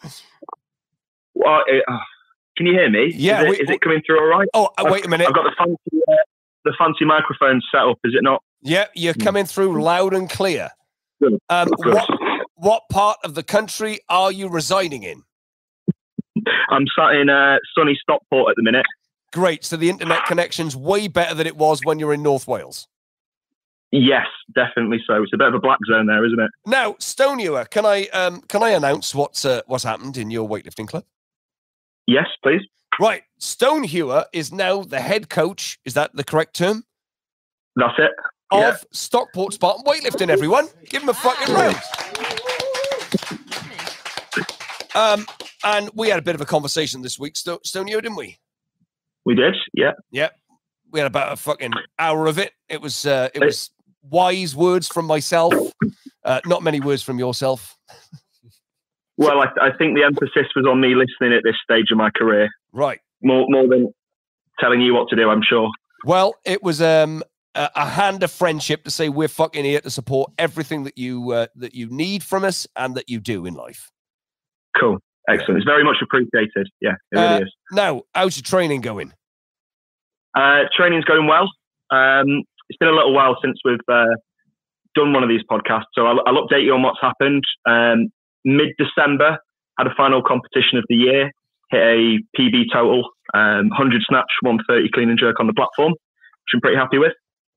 Well, uh, can you hear me? Yeah, Is it, we- is it coming through all right? Oh, uh, wait a minute. I've got the funky, uh, the fancy microphone set up, is it not? Yeah, you're coming through loud and clear. Good. Um, Good. what, what part of the country are you residing in? I'm sat in uh, sunny Stockport at the minute. Great. So the internet connection's way better than it was when you were in North Wales. Yes, definitely so. It's a bit of a black zone there, isn't it? Now, Stonehewer, can I um, can I announce what's uh, what's happened in your weightlifting club? Yes, please. Right, Stonehewer is now the head coach. Is that the correct term? That's it. Of Yeah. Stockport Spartan Weightlifting. Everyone, give him a fucking round. Um, and we had a bit of a conversation this week, Sto- Stonehewer, didn't we? We did, yeah. Yeah, we had about a fucking hour of it. It was uh, it was wise words from myself, uh, not many words from yourself. Well, I, I think the emphasis was on me listening at this stage of my career. Right. More more than telling you what to do, I'm sure. Well, it was um, a, a hand of friendship to say we're fucking here to support everything that you uh, that you need from us and that you do in life. Cool. Excellent. It's very much appreciated. Yeah, it really Uh, is. Now, how's your training going? Uh, training's going well. Um, it's been a little while since we've uh, done one of these podcasts, so I'll, I'll update you on what's happened. Um, Mid-December, had a final competition of the year, hit a P B total, um, one hundred snatch, one thirty clean and jerk on the platform, which I'm pretty happy with.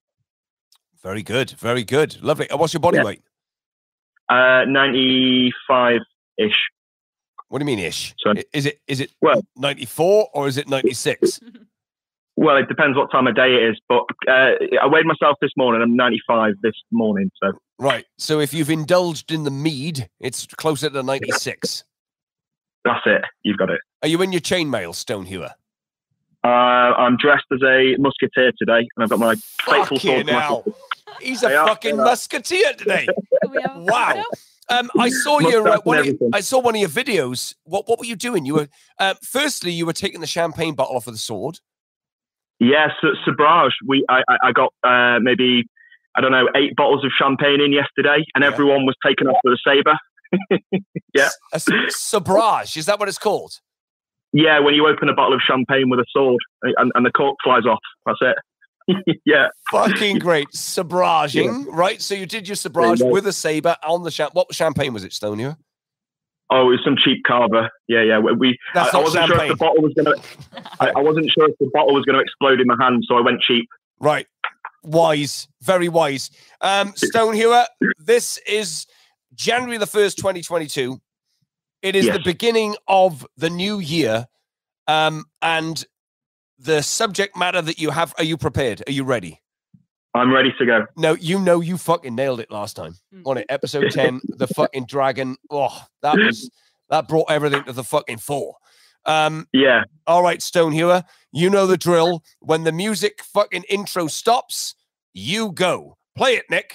Very good, very good, lovely. And what's your body Yeah. weight? Uh, ninety-five-ish. What do you mean ish? So- I- is it is it Well- ninety-four or is it ninety-six? Well, it depends what time of day it is, but uh, I weighed myself this morning. I'm ninety-five this morning, so Right. So if you've indulged in the mead, it's closer to ninety-six. that's it. You've got it. Are you in your chainmail, Stonehewer? Uh, I'm dressed as a musketeer today, and I've got my faithful sword. Fucking to my hell. side. He's a Yeah, fucking yeah. musketeer today. Can we have a Wow. photo? Um, I saw Mustache your uh, and one of, everything. I saw one of your videos. What what were you doing? You were uh, firstly you were taking the champagne bottle off of the sword. Yeah, so, Sabrage. We, I, I I got uh, maybe I don't know eight bottles of champagne in yesterday, and Yeah. everyone was taken off with a saber. Yeah. S- a s- sabrage, is that what it's called? Yeah, when you open a bottle of champagne with a sword, and, and the cork flies off. That's it. Yeah. Fucking great. Sabraging, right? So you did your sabrage Yeah. with a saber on the champ. What champagne was it, Stonehewer? Oh, it was some cheap carver. Yeah, yeah. We. we I, That's I not wasn't sure if champagne. the bottle was gonna. I, I wasn't sure if the bottle was gonna explode in my hand, so I went cheap. Right. Wise. Very wise. Um, Stonehewer, this is January the first, twenty twenty-two. It is Yes. the beginning of the new year. Um, and the subject matter that you have, are you prepared? Are you ready? I'm ready to go. No, you know you fucking nailed it last time. On it, episode ten, the fucking dragon. Oh, that was that brought everything to the fucking fore. Um, Yeah. all right, Stonehewer, you know the drill. When the music fucking intro stops, you go. Play it, Nick.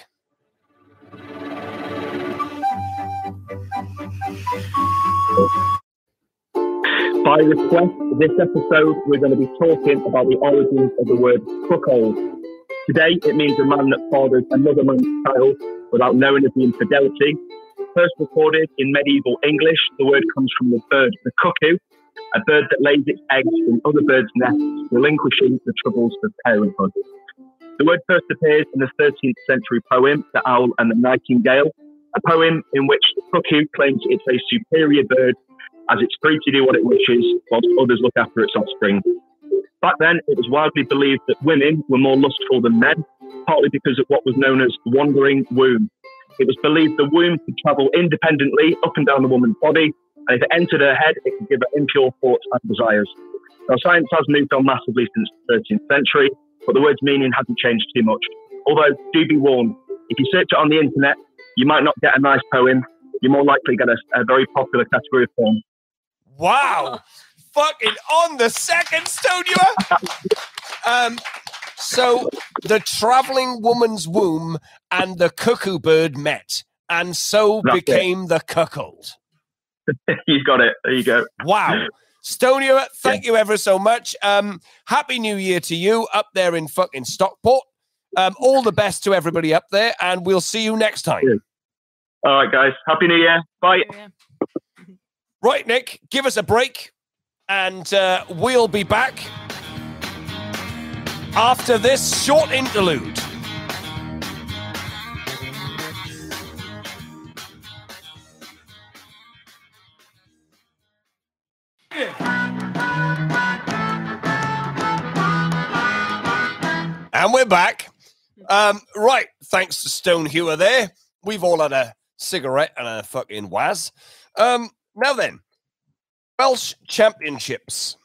By request, this episode we're going to be talking about the origins of the word cuckold. Today, it means a man that fathers another man's child without knowing of the infidelity. First recorded in medieval English, the word comes from the bird, the cuckoo, a bird that lays its eggs in other birds' nests, relinquishing the troubles of parenthood. The word first appears in the thirteenth century poem, The Owl and the Nightingale, a poem in which the cuckoo claims it's a superior bird as it's free to do what it wishes, whilst others look after its offspring. Back then, it was widely believed that women were more lustful than men, partly because of what was known as wandering womb. It was believed the womb could travel independently up and down the woman's body, and if it entered her head, it could give her impure thoughts and desires. Now, science has moved on massively since the thirteenth century, but the word's meaning hasn't changed too much. Although, do be warned, if you search it on the internet, you might not get a nice poem. You more likely get a, a very popular category of porn. Wow. Fucking on the second, Stonehewer. Um, so the traveling woman's womb and the cuckoo bird met, and so That's it. became the cuckold. You've got it. There you go. Wow. Stonehewer, thank you ever so much. Um, Happy New Year to you up there in fucking Stockport. Um, all the best to everybody up there, and we'll see you next time. Yeah. All right, guys. Happy New Year. Bye. Yeah. Right, Nick, give us a break, and uh, we'll be back after this short interlude. And we're back. Um, right, thanks to Stone Hewer there. We've all had a cigarette and a fucking waz. Um, now then, Welsh Championships.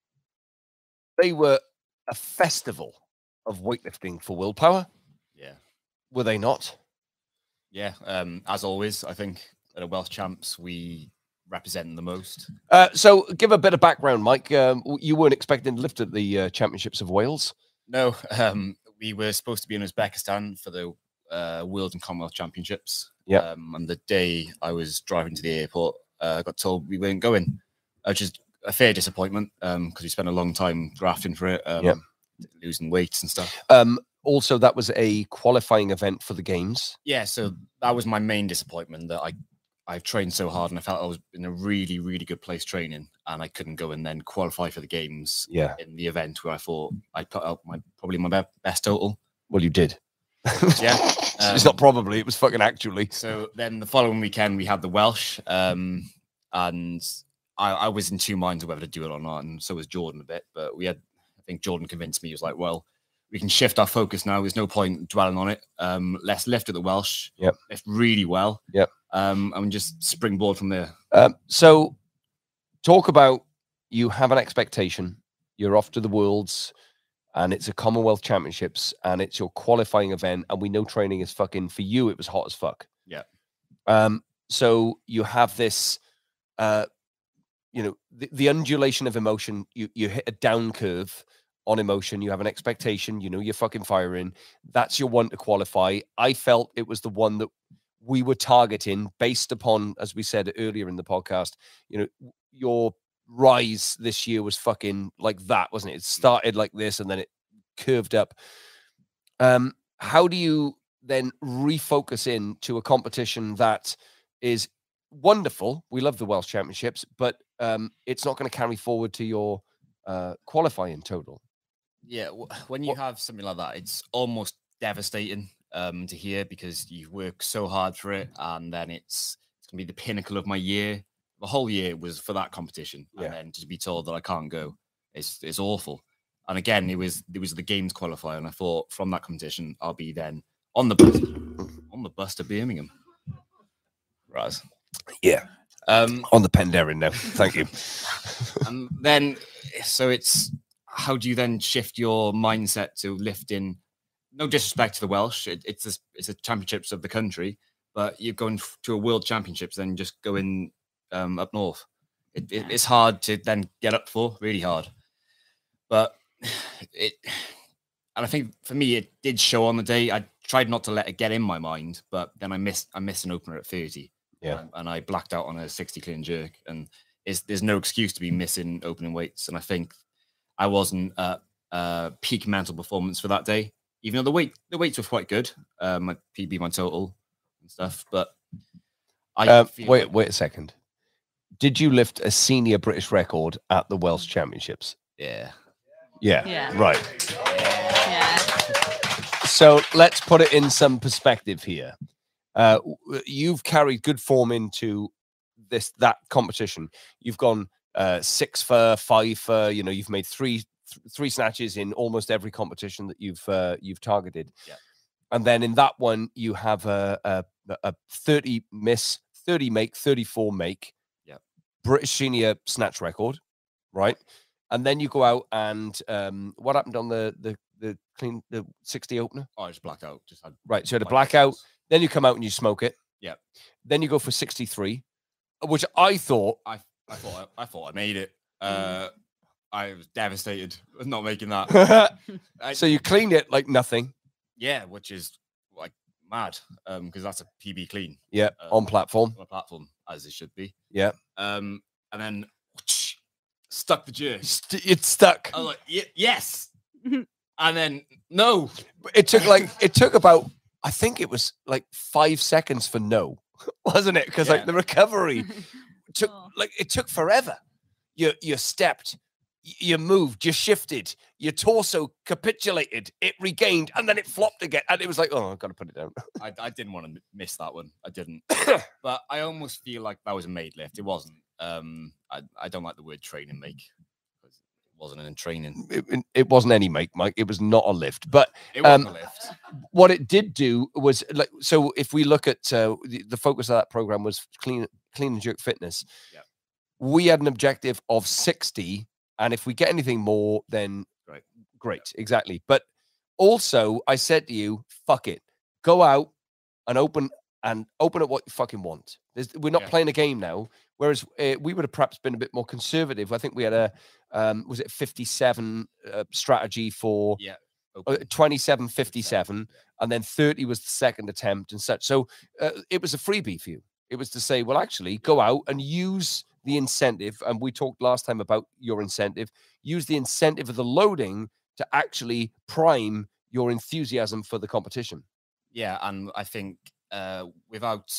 They were a festival of weightlifting for willpower. Yeah. Were they not? Yeah. Um, as always, I think at the Welsh Champs, we represent the most. Uh, so give a bit of background, Mike. Um, you weren't expecting to lift at the uh, Championships of Wales? No, um, we were supposed to be in Uzbekistan for the uh, World and Commonwealth Championships. Yeah. Um, and the day I was driving to the airport, uh, I got told we weren't going, which is a fair disappointment because um, we spent a long time grafting for it, um, yeah. losing weights and stuff. Um, also, that was a qualifying event for the games. Yeah, so that was my main disappointment, that I I've trained so hard and I felt I was in a really, really good place training, and I couldn't go and then qualify for the games. Yeah. In the event where I thought I'd put out my probably my be- best total. Well, you did. Yeah. Um, it's not probably, it was fucking actually. So then the following weekend we had the Welsh, um, and I, I was in two minds of whether to do it or not, and so was Jordan a bit. But we had, I think Jordan convinced me. He was like, well, we can shift our focus now. There's no point dwelling on it. Um, let's lift at the Welsh. Yep. Lift really well. Yep. Um, and just springboard from there. Um, so talk about, you have an expectation. You're off to the Worlds, and it's a Commonwealth Championships, and it's your qualifying event, and we know training is fucking, for you, it was hot as fuck. Yeah. Um, so you have this, uh, you know, the, the undulation of emotion. You you hit a down curve on emotion. You have an expectation. You know you're fucking firing. That's your one to qualify. I felt it was the one that we were targeting based upon, as we said earlier in the podcast, you know, your rise this year was fucking like that, wasn't it? It started like this and then it curved up. Um, how do you then refocus in to a competition that is wonderful? We love the Welsh Championships, but um, it's not going to carry forward to your uh, qualifying total. Yeah, when you have something like that, it's almost devastating um, to hear, because you work so hard for it, and then it's it's gonna be the pinnacle of my year. The whole year was for that competition, Yeah. and then to be told that I can't go, it's it's awful. And again, it was it was the games qualifier, and I thought from that competition I'll be then on the bus on the bus to Birmingham. Right. Yeah. Um, on the Penderyn now. Thank you. And then, so it's, how do you then shift your mindset to lifting? No disrespect to the Welsh, it, it's a, it's a championships of the country, but you're going to a world championships, then just going um, up north. It, it, it's hard to then get up for, really hard. But it, and I think for me, it did show on the day. I tried not to let it get in my mind, but then I missed, I missed an opener at thirty. Yeah. Um, and I blacked out on a sixty clean jerk, and it's, there's no excuse to be missing opening weights. And I think I wasn't at uh, peak mental performance for that day, even though the weight the weights were quite good. Um, my P B, my total and stuff. But I Uh, feel wait, like- wait a second. Did you lift a senior British record at the Welsh Championships? yeah, Yeah. Yeah. Right. Yeah. So let's put it in some perspective here. Uh, w- you've carried good form into this that competition. You've gone uh, six for five for. You know, you've made three th- three snatches in almost every competition that you've uh, you've targeted. Yeah. And then in that one, you have a a, a thirty miss, thirty make, thirty-four make. Yeah. British senior snatch record, right? And then you go out and um, what happened on the the the clean the sixty opener? oh, I just blacked out. Just had Right. So you had a white blackout. muscles. Then you come out and you smoke it. Yeah. Then you go for sixty-three, which I thought. I I thought I, I thought I made it. Uh, I was devastated with not making that. I, So you cleaned it like nothing. yeah, which is like mad, um, because that's a P B clean Yeah. Uh, On platform. on a platform, as it should be. Yeah. Um, and then stuck the jerk. St- It's stuck. I was like, "Ye- yes. And then no. It took like it took about. I think it was like five seconds for no, wasn't it? Because Yeah. like the recovery took Oh. like it took forever. You you stepped you moved, you shifted, your torso capitulated, it regained, and then it flopped again. And it was like, oh, I've got to put it down. I, I didn't want to miss that one. I didn't. But I almost feel like that was a made lift. It wasn't. Um, I, I don't like the word training make. It wasn't in training. It, it wasn't any make, Mike. It was not a lift. But it wasn't um, a lift. What it did do was, like, so if we look at uh, the, the focus of that program was clean, clean and jerk fitness. Yeah. We had an objective of sixty. And if we get anything more, then great. Great, yeah. Exactly. But also, I said to you, fuck it. Go out and open and open at what you fucking want. There's, we're not yeah. playing a game now. Whereas uh, we would have perhaps been a bit more conservative. I think we had a, um, was it fifty-seven uh, strategy for yeah. uh, twenty-seven, fifty-seven, and then thirty was the second attempt and such. So uh, it was a freebie for you. It was to say, well, actually, go out and use the incentive, and we talked last time about your incentive, use the incentive of the loading to actually prime your enthusiasm for the competition. Yeah, and I think uh, without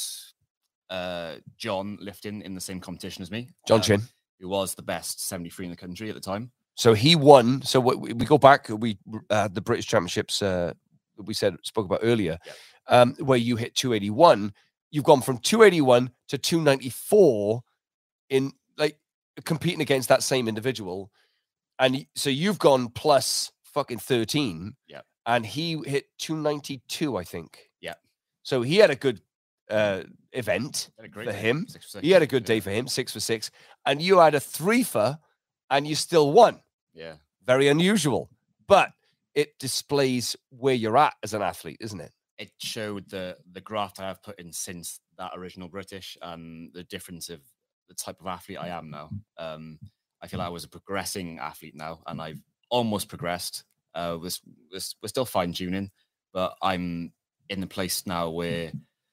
uh, John lifting in the same competition as me, John um, Chin, who was the best seventy-three in the country at the time. So he won. So we, we go back, we uh, the British Championships uh, that we said spoke about earlier, yeah. um, where you hit two eighty-one. You've gone from two eighty-one to two ninety-four in like competing against that same individual. And so you've gone plus fucking thirteen. Yeah. And he hit two ninety-two, I think. Yeah. So he had a good uh, event had a great for day. him. Six for six. He had a good day yeah. for him, six for six. And you had a three for, and you still won. Yeah. Very unusual. But it displays where you're at as an athlete, isn't it? It showed the the graft I have put in since that original British and the difference of the type of athlete I am now. Um, I feel like I was a progressing athlete now, and I've almost progressed. Uh, we're, we're still fine tuning, but I'm in the place now where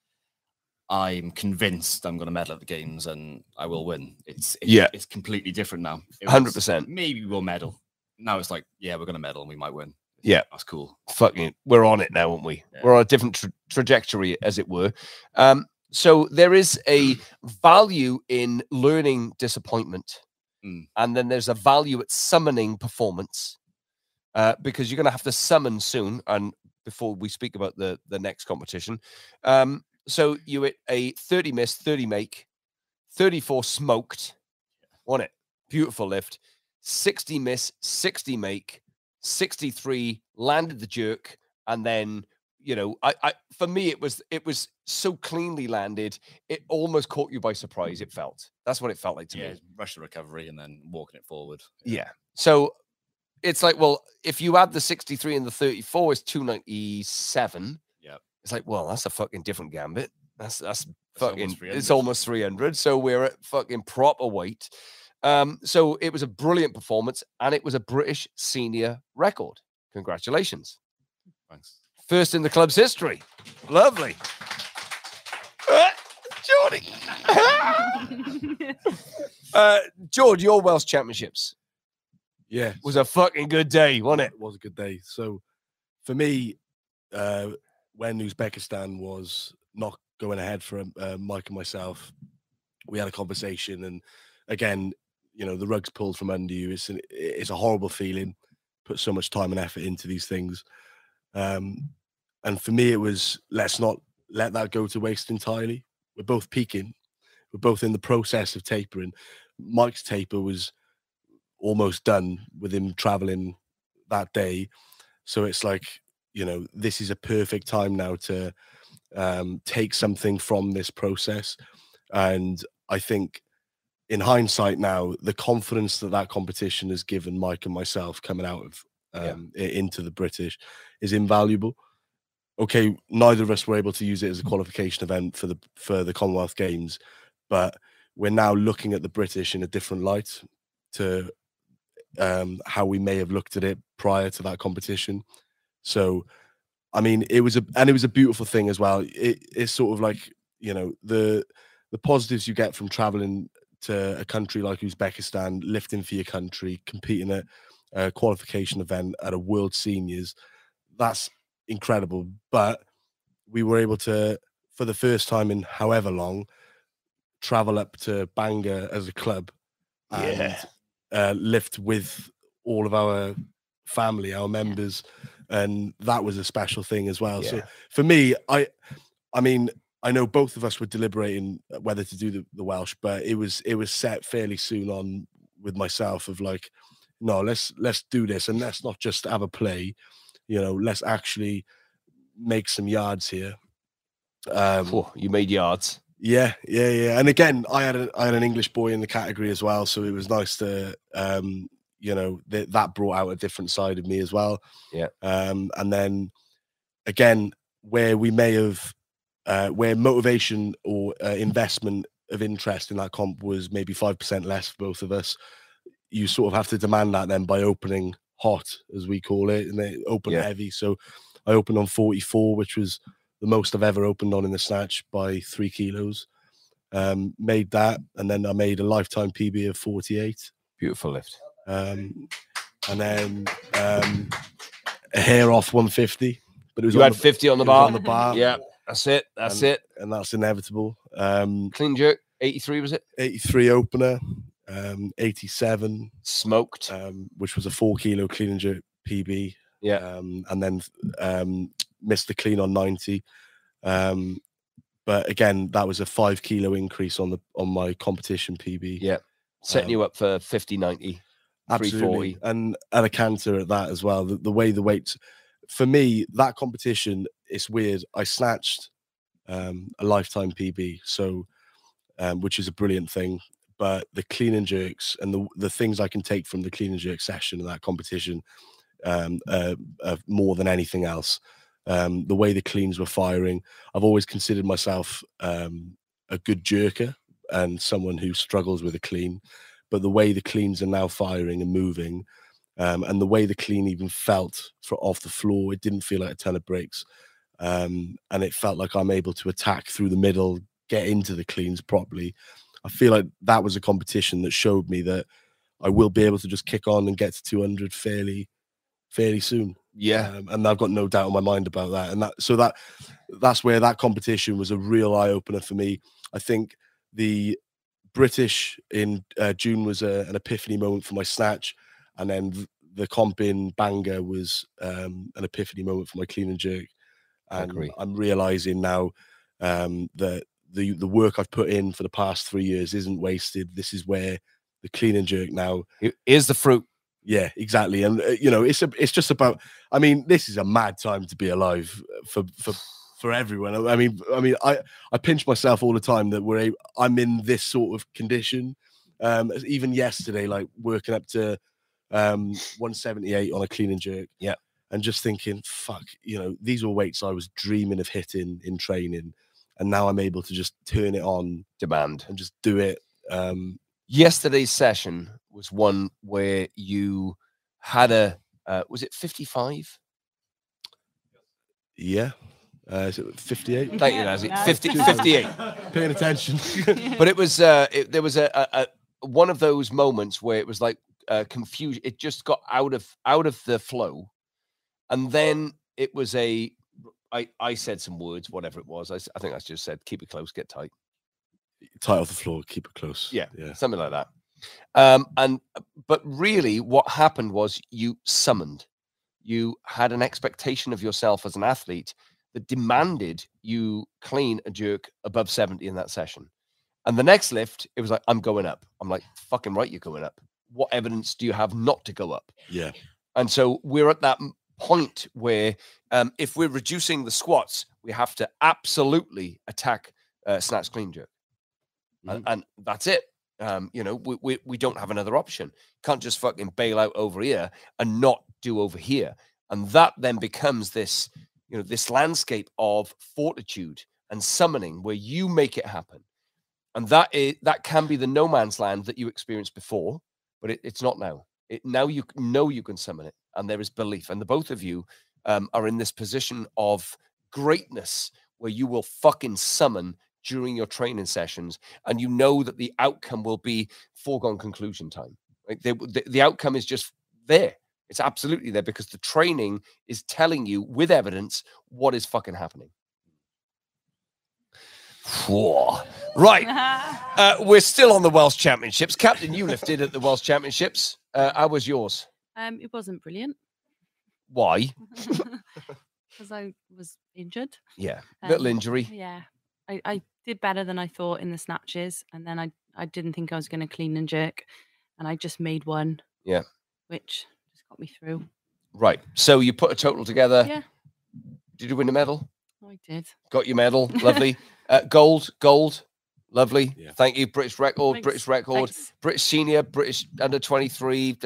I'm convinced I'm going to medal at the games and I will win. It's, it's yeah, it's completely different now. one hundred percent. Maybe we'll medal. Now it's like, yeah, we're going to medal and we might win. Yeah, that's cool. Fucking, we're on it now, aren't we? Yeah. We're on a different tra trajectory, as it were. Um, so there is a value in learning disappointment, mm. and then there's a value at summoning performance, uh, because you're going to have to summon soon. And before we speak about the the next competition, um, so you hit a thirty miss, thirty make, thirty-four smoked, won it, beautiful lift, sixty miss, sixty make. sixty-three landed the jerk, and then you know I, I for me it was it was so cleanly landed, it almost caught you by surprise. It felt that's what it felt like to yeah, me. Rush the recovery and then walking it forward. Yeah. yeah so it's like, well, if you add the sixty-three and the thirty-four is two ninety-seven. Yeah, it's like, well, that's a fucking different gambit. That's that's, that's fucking almost it's almost three hundred. So we're at fucking proper weight. Um, so it was a brilliant performance, and it was a British senior record. Congratulations. Thanks. First in the club's history. Lovely. Uh, Geordie. uh, George, your Welsh Championships. Yeah. Was a fucking good day, wasn't it? It was a good day. So for me, uh, when Uzbekistan was not going ahead for uh, Mike and myself, we had a conversation, and again, you know, the rug's pulled from under you. It's an, it's a horrible feeling. Put so much time and effort into these things. Um, and for me, it was, let's not let that go to waste entirely. We're both peaking. We're both in the process of tapering. Mike's taper was almost done with him traveling that day. So it's like, you know, this is a perfect time now to um, take something from this process. And I think, in hindsight now, the confidence that that competition has given Mike and myself coming out of um, yeah. into the British is invaluable. Okay, neither of us were able to use it as a qualification event for the for the Commonwealth Games, but we're now looking at the British in a different light to um, how we may have looked at it prior to that competition. So, I mean, it was a and it was a beautiful thing as well. It, it's sort of like, you know, the the positives you get from traveling to a country like Uzbekistan, lifting for your country, competing at a qualification event at a World Seniors, that's incredible. But we were able to, for the first time in however long, travel up to Bangor as a club and yeah. uh, lift with all of our family, our members, and that was a special thing as well. Yeah. So for me, I, I mean, I know both of us were deliberating whether to do the, the Welsh, but it was it was set fairly soon on with myself of like, no, let's let's do this, and let's not just have a play, you know, let's actually make some yards here. Um, Oh, you made yards. Yeah, yeah, yeah. And again, I had a, I had an English boy in the category as well, so it was nice to, um, you know, th- that brought out a different side of me as well. Yeah. Um, and then again, where we may have, uh, where motivation or uh, investment of interest in that comp was maybe five percent less for both of us, you sort of have to demand that then by opening hot, as we call it, and they open Yeah. heavy. So I opened on forty-four, which was the most I've ever opened on in the snatch by three kilos. Um, made that, and then I made a lifetime P B of forty-eight. Beautiful lift. Um, and then um, a hair off one fifty. But it was You on had the, fifty on the it was bar. on the bar. Yeah, that's it. That's and, it. and that's inevitable. Um, Clean jerk, eighty-three was it? eighty-three opener, um, eighty-seven, Smoked. um, which was a four kilo clean and jerk P B. Yeah. Um, and then um, missed the clean on ninety. Um, but again, that was a five kilo increase on the on my competition P B. Yeah. Setting Um, you up for fifty, ninety. Absolutely, three forty. and and a canter at that as well. The, the way the weights, for me, that competition, it's weird. I snatched um, a lifetime P B, so um, which is a brilliant thing. But the clean and jerks and the the things I can take from the clean and jerk session and that competition, um, uh, uh, more than anything else. Um, the way the cleans were firing, I've always considered myself um, a good jerker and someone who struggles with a clean. But the way the cleans are now firing and moving, um, and the way the clean even felt for off the floor, it didn't feel like a ton of breaks. Um, and it felt like I'm able to attack through the middle, get into the cleans properly. I feel like that was a competition that showed me that I will be able to just kick on and get to two hundred fairly, fairly soon. Yeah. Um, and I've got no doubt in my mind about that. And that, so that, that's where that competition was a real eye opener for me. I think the British in uh, June was a, an epiphany moment for my snatch, and then th- the comp in Bangor was um, an epiphany moment for my clean and jerk. And Agree. I'm realizing now um, that the the work I've put in for the past three years isn't wasted. This is where the clean and jerk now. Here's the fruit. Yeah, exactly. And uh, you know, it's a, it's just about. I mean, this is a mad time to be alive for for. for everyone. I mean, I mean, I, I pinch myself all the time that we're, able, I'm in this sort of condition. Um, even yesterday, like working up to um, one seventy-eight on a clean and jerk. Yeah. And just thinking, fuck, you know, these were weights I was dreaming of hitting in training. And now I'm able to just turn it on. Demand. And just do it. Um, Yesterday's session was one where you had a, uh, was it fifty-five? Yeah. Uh, is it fifty-eight? Thank you, Nazi. fifty, fifty-eight. Paying attention. But it was, uh, it, there was a, a, a one of those moments where it was like uh, confusion. It just got out of out of the flow, and then it was a. I I said some words, whatever it was. I, I think I just said, "Keep it close, get tight." Tight off the floor, keep it close. Yeah, yeah, something like that. Um, and but really, what happened was you summoned. You had an expectation of yourself as an athlete that demanded you clean a jerk above seventy in that session. And the next lift, it was like, I'm going up. I'm like, fucking right, you're going up. What evidence do you have not to go up? Yeah. And so we're at that point where um, if we're reducing the squats, we have to absolutely attack uh, snatch clean jerk. Mm-hmm. And, and that's it. Um, you know, we, we, we don't have another option. Can't just fucking bail out over here and not do over here. And that then becomes this, you know, this landscape of fortitude and summoning where you make it happen. And that is, that can be the no man's land that you experienced before, but it, it's not now. It, now you know you can summon it, and there is belief. And the both of you um, are in this position of greatness where you will fucking summon during your training sessions, and you know that the outcome will be foregone conclusion time. Right? They, the, the outcome is just there. It's absolutely there because the training is telling you with evidence what is fucking happening. Whoa. Right. Uh, we're still on the Welsh Championships. Captain, you lifted at the Welsh Championships. Uh, how was yours? Um, it wasn't brilliant Why? because I was injured. Yeah. Little Um, injury. Yeah, I, I did better than I thought in the snatches, and then I I didn't think I was going to clean and jerk, and I just made one. Yeah. Which just got me through. Right. So you put a total together. Yeah, Did you win a medal? I did. Got your medal. Lovely. Uh, gold. Gold. Lovely. Yeah. Thank you. British record. Thanks, British record. thanks. British senior. British under twenty-three.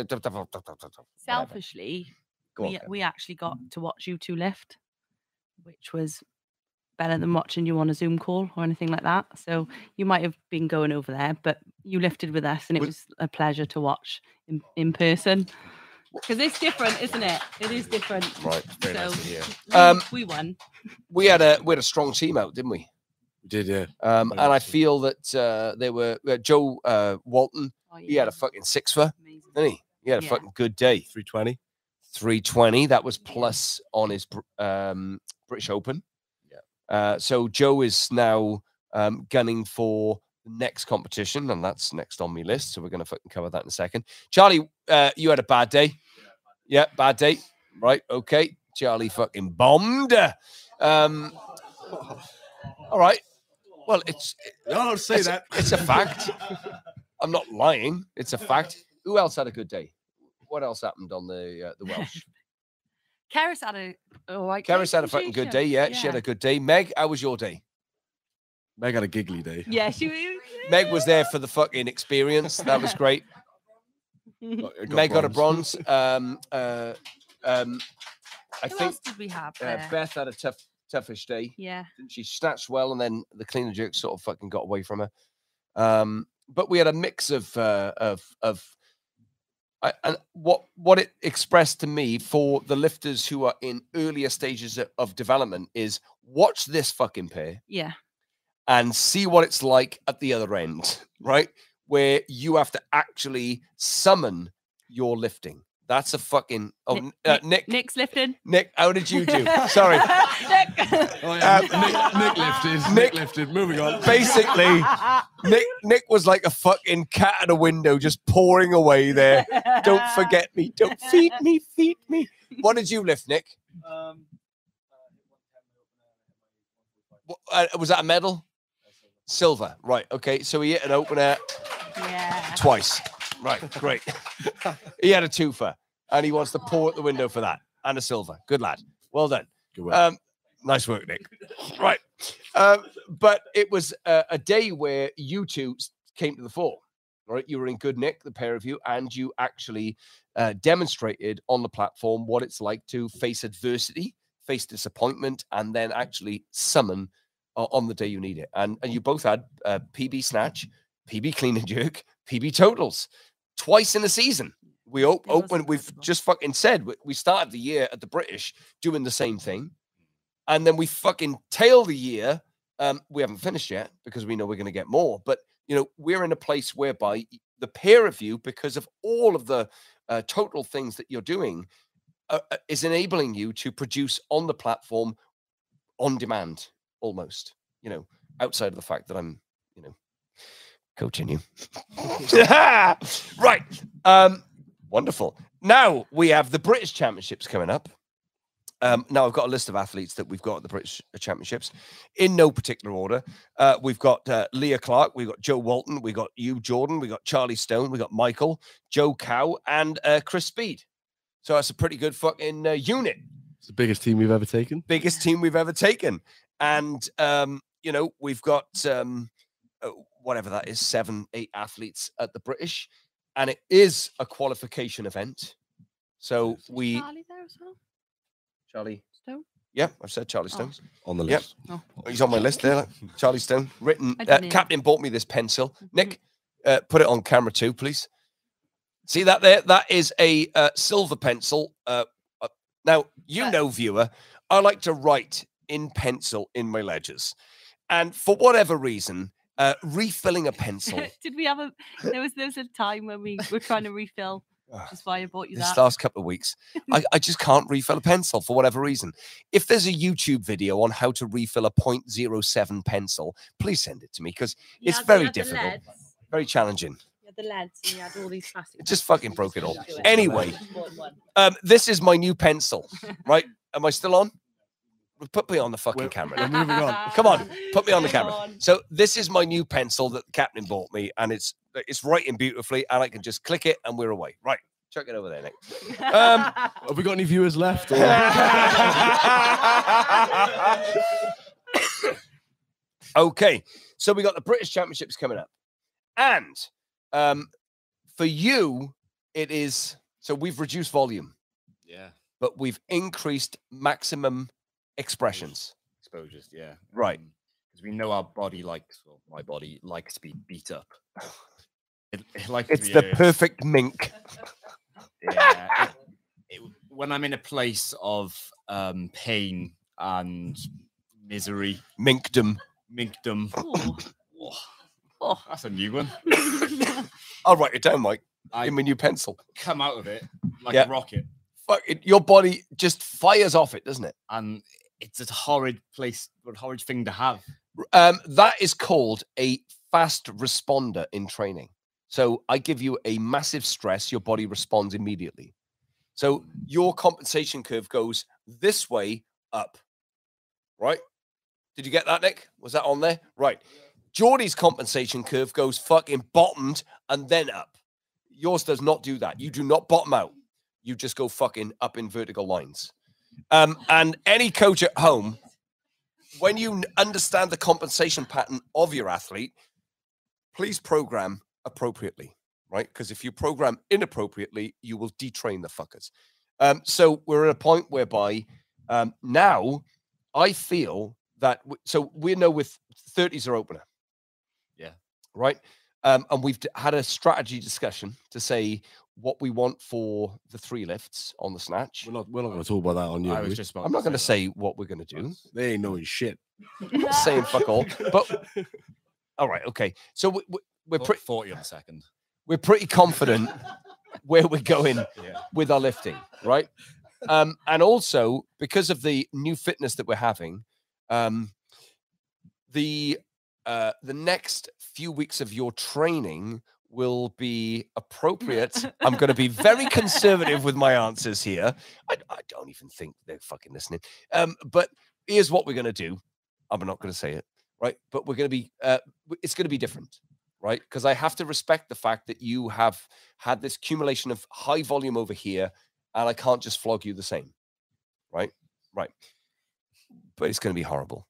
Selfishly, Go on, we, Kev. we actually got to watch you two lift, which was better than watching you on a Zoom call or anything like that. So you might have been going over there, but you lifted with us, and it was a pleasure to watch in, in person. Because it's different, isn't it? It is different. Right. Very So nice to hear. we, Um, we won. We had a we had a strong team out, didn't we? We did, yeah. Um, Very and I much so. feel that uh, they were uh, Joe uh, Walton. Oh, He had a fucking six for, amazing. didn't he? He had a Yeah. fucking good day. three twenty. three twenty. That was plus on his Br- um, British Open. Yeah. Uh, so Joe is now um, gunning for the next competition, and that's next on my list. So we're going to fucking cover that in a second. Charlie, uh, you had a bad day. Yeah, bad day. Right. Okay. Charlie fucking bombed. Um, all right. Well, it's No, don't say it's, that. it's a fact. I'm not lying. It's a fact. Who else had a good day? What else happened on the uh, the Welsh? Karis had a all right. Karis day, had a didn't fucking she? good She- day. Yeah, she had a good day. Meg, how was your day? Meg had a giggly day. Yeah, she. Meg was there for the fucking experience. That was great. Got- got Meg got a bronze. Um, uh, um, I Who think else did we have uh, there? Beth had a tough, toughish day. Yeah. She snatched well, and then the clean and jerk sort of fucking got away from her. Um, but we had a mix of uh, of of. I, and what what it expressed to me for the lifters who are in earlier stages of, of development is watch this fucking pair Yeah. and see what it's like at the other end, right? Where you have to actually summon your lifting. That's a fucking oh Nick- uh, Nick Nick's lifted. Nick, how did you do? Sorry. Nick. Oh, yeah. Um, Nick, Nick lifted. Nick- Nick lifted. Moving on. Basically, Nick Nick was like a fucking cat at a window, just pouring away there. Don't forget me. Don't feed me. Feed me. What did you lift, Nick? Um, Wha- Uh, was that a medal? Silver. Right. Okay. So he hit an opener Yeah. twice. Right. Great. He had a twofer, and he wants to pour at the window for that and a silver. Good lad. Well done. Good work. Um, nice work, Nick. Right. Um, but it was uh, a day where you two s- came to the fore. Right. You were in good nick, the pair of you, and you actually uh, demonstrated on the platform what it's like to face adversity, face disappointment, and then actually summon uh, on the day you need it. And, and you both had uh, P B snatch, P B clean and jerk, P B totals twice in a season. We op- It was opened, we've incredible. just fucking said, we- we started the year at the British doing the same thing. And then we fucking tail the year. Um, we haven't finished yet because we know we're going to get more. But, you know, we're in a place whereby the pair of you, because of all of the uh, total things that you're doing, uh, uh, is enabling you to produce on the platform on demand almost, you know, outside of the fact that I'm, you know, coaching you. Right. Um, wonderful. Now we have the British Championships coming up. Um, now I've got a list of athletes that we've got at the British Championships in no particular order. Uh, we've got uh, Leah Clark, we've got Joe Walton, we've got you, Jordan, we've got Charlie Stone, we've got Michael, Joe Cow, and uh, Chris Speed. So that's a pretty good fucking uh, unit. It's the biggest team we've ever taken. Biggest team we've ever taken. And, um, you know, we've got um, uh, whatever that is, seven, eight athletes at the British. And it is a qualification event. So we, Charlie there as well. Charlie, Stone. yeah, I've said Charlie Oh. Stones. On the Yep. list. Oh. He's on my list there. Like, Charlie Stone, written. I Uh, didn't hear. Captain bought me this pencil. Nick, uh, put it on camera too, please. See that there? That is a uh, silver pencil. Uh, uh, now, you Uh, know, viewer, I like to write in pencil in my ledgers. And for whatever reason, uh, refilling a pencil. Did we have a? There was there was a time when we were trying to refill which is why I bought you This that. last couple of weeks, I, I just can't refill a pencil for whatever reason. If there's a YouTube video on how to refill a point zero seven pencil, please send it to me because Yeah, it's so you very had the difficult, leads. very challenging. You had the leads and you had all these plastic. It just pencils, fucking you broke it all. couldn't do Anyway, Bought one. um, this is my new pencil, right? Am I still on? Put me on the fucking We're- camera. we're moving on. Come on, put me on the Hang camera. on. So this is my new pencil that the captain bought me, and it's it's writing beautifully, and I can just click it, and we're away. Right, chuck it over there, Nick. Um, Have we got any viewers left? Or... Okay, so we got the British Championships coming up, and um, for you, it is so we've reduced volume, Yeah. but we've increased maximum expressions. Exposures. Yeah. Right. Because we know our body likes, well, my body likes to be beat up. It, it likes to It's be, the uh, perfect mink. yeah, it- it- when I'm in a place of um, pain and misery, Minkdom. minkdom. Ooh. Oh, Oh. that's a new one. I'll write it down, Mike. I Give me a new pencil. come out of it like Yeah. a rocket, Fuck it, your body just fires off it, doesn't it? and it's a horrid place, a horrid thing to have. Um, that is called a fast responder in training. So I give you a massive stress, your body responds immediately. So your compensation curve goes this way up, right? Did you get that, Nick? Was that on there? Right. Geordie's compensation curve goes fucking bottomed and then up. Yours does not do that. You do not bottom out. You just go fucking up in vertical lines. Um, and any coach at home, when you n- understand the compensation pattern of your athlete, please program appropriately, right? Because if you program inappropriately, you will detrain the fuckers. Um, so we're at a point whereby um, now I feel that, w- so we know with thirties are opener. Yeah. Right. Um, and we've d- had a strategy discussion to say what we want for the three lifts on the snatch. We're not. We're not going to talk about that on you. I are was we? just about I'm not going to that. say what we're going to do. They ain't knowing shit. I'm not saying fuck all. But all right, okay. So we, we, we're Thought pretty forty on a second. we're pretty confident where we're going Yeah. with our lifting, right? Um, and also because of the new fitness that we're having, um, the uh, the next few weeks of your training will be appropriate. I'm going to be very conservative with my answers here. I, I don't even think they're fucking listening. Um, but here's what we're going to do. I'm not going to say it, right? But we're going to be. Uh, it's going to be different, right? Because I have to respect the fact that you have had this accumulation of high volume over here, and I can't just flog you the same, right? Right. But it's going to be horrible.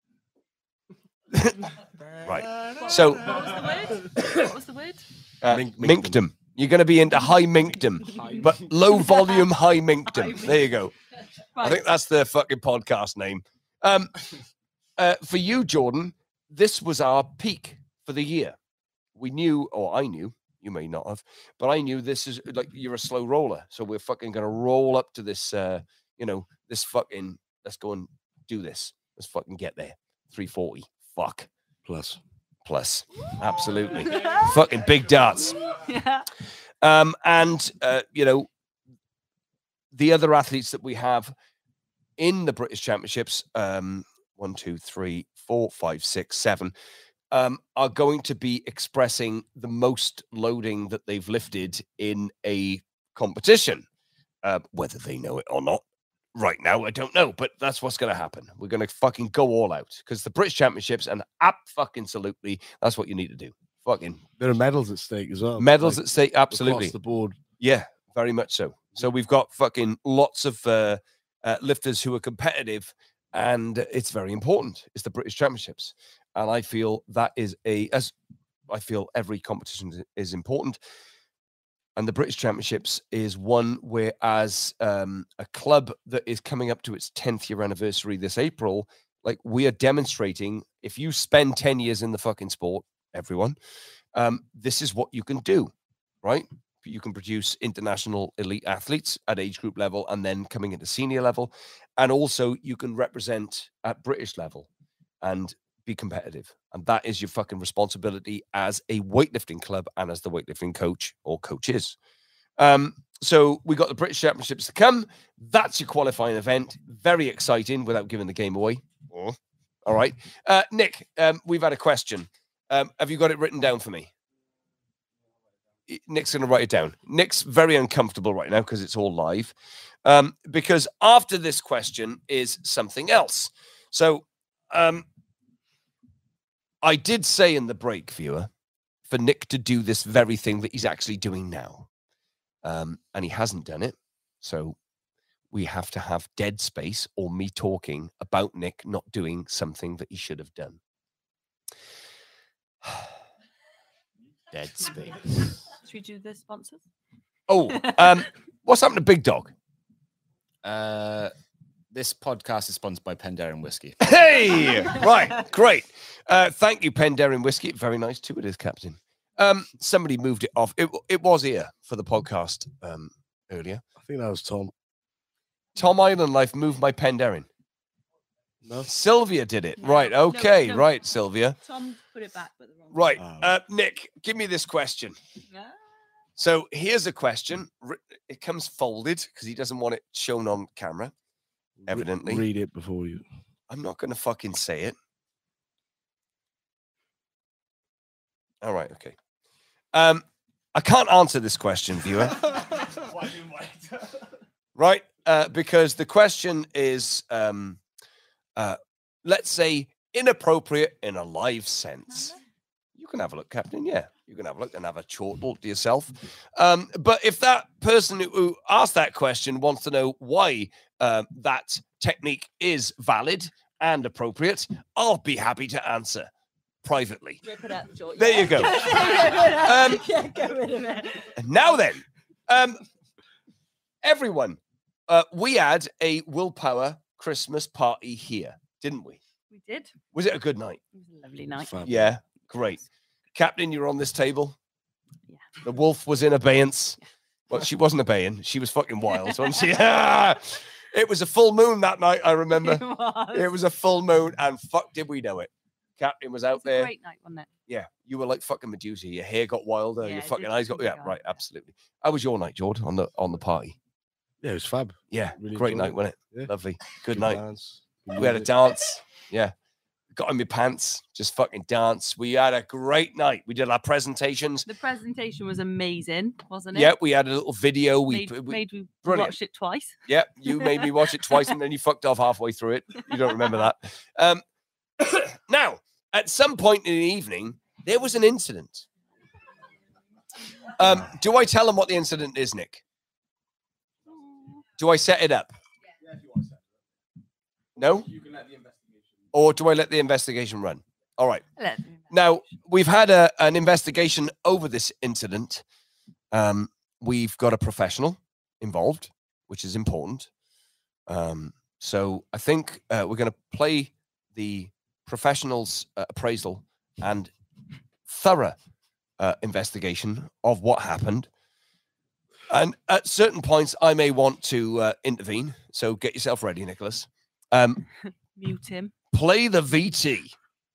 Right. So, What was the word? What was the word? uh, Mink- minkdom. minkdom. You're going to be into high minkdom, but low volume high minkdom. There you go. I think that's the fucking podcast name. Um, uh, for you, Jordan, this was our peak for the year. We knew, or I knew, you may not have, but I knew this is like you're a slow roller. So we're fucking going to roll up to this, uh, you know, this fucking, let's go and do this. Let's fucking get there. three forty. Fuck. Plus. Plus. Absolutely. Fucking big darts. Yeah. Um, and, uh, you know, the other athletes that we have in the British Championships, um, one, two, three, four, five, six, seven, um, are going to be expressing the most loading that they've lifted in a competition, uh, whether they know it or not. Right now, I don't know, but that's what's going to happen. We're going to fucking go all out because the British Championships, and ab fucking absolutely, that's what you need to do. Fucking There are medals at stake as well. medals like, at stake, absolutely. across the board. Yeah, very much so. So we've got fucking lots of uh, uh, lifters who are competitive, and it's very important. It's the British Championships, and I feel that is a as I feel every competition is- is important, and the British Championships is one where, as um, a club that is coming up to its tenth year anniversary this April, like we are demonstrating, if you spend ten years in the fucking sport, everyone, um, this is what you can do, right? You can produce international elite athletes at age group level and then coming into senior level. And also you can represent at British level and be competitive. And that is your fucking responsibility as a weightlifting club and as the weightlifting coach or coaches. Um, so we got the British Championships to come. That's your qualifying event. Very exciting without giving the game away. Oh. All right. Uh, Nick, um, we've had a question. Um, have you got it written down for me? Nick's going to write it down. Nick's very uncomfortable right now because it's all live. Um, because after this question is something else. So um, I did say in the break, viewer, for Nick to do this very thing that he's actually doing now. Um, and he hasn't done it. So we have to have dead space or me talking about Nick not doing something that he should have done. Dead space. Should we do the sponsors? Oh, um, what's happened to Big Dog? Uh, this podcast is sponsored by Penderyn Whiskey. Hey, right, great. Uh, thank you, Penderyn Whiskey. Very nice too, it is, Captain. Um, somebody moved it off. It, it was here for the podcast um, earlier. I think that was Tom. Tom Island Life moved my Penderyn. No. Sylvia did it. No, right, no, okay, no. right, Sylvia. Tom put it back, but the wrong. Right, Oh. uh, Nick, give me this question. Ah. So here's a question. Ri- It comes folded because he doesn't want it shown on camera. Evidently. Read it before you. I'm not going to fucking say it. All right, okay. Um, I can't answer this question, viewer. Right? Uh, because the question is, um, uh, let's say, inappropriate in a live sense. You can have a look, Captain. Yeah, you can have a look and have a chortle to yourself. Um, but if that person who, who asked that question wants to know why uh, that technique is valid and appropriate, I'll be happy to answer privately. Rip it out, George. There you go. Um, yeah, get rid of it. Now then, um, everyone, uh, we had a Willpower Christmas party here, didn't we? We did. Was it a good night? It was a lovely night. Fab. Yeah, great. Captain, you're on this table. Yeah. The wolf was in abeyance. Well, she wasn't obeying. She was fucking wild, wasn't she? It was a full moon that night, I remember. It was. It was a full moon, and fuck did we know it. Captain was It out was a there. great night, wasn't it? Yeah, you were like fucking Medusa. Your hair got wilder. Yeah, your it fucking did eyes got. Yeah, go, right, yeah. absolutely. How was your night, George, on the on the party? Yeah, it was fab. Yeah, Really great enjoyed night, it. wasn't it? Yeah. Lovely. Good night. dance, good We had a music. dance. Yeah. Got in my pants, just fucking dance. We had a great night. We did our presentations. The presentation was amazing, wasn't it? Yeah, we had a little video. We, Made, we made we brilliant. watched it twice. yeah, you made me watch it twice and then you fucked off halfway through it. You don't remember that. Um, now, at some point in the evening, there was an incident. Um, do I tell them what the incident is, Nick? Do I set it up? No? Or do I let the investigation run? All right. Let- Now, we've had a, an investigation over this incident. Um, we've got a professional involved, which is important. Um, so I think uh, we're going to play the professional's uh, appraisal and thorough uh, investigation of what happened. And at certain points, I may want to uh, intervene. So get yourself ready, Nicholas. Um, Mute him. play the V T.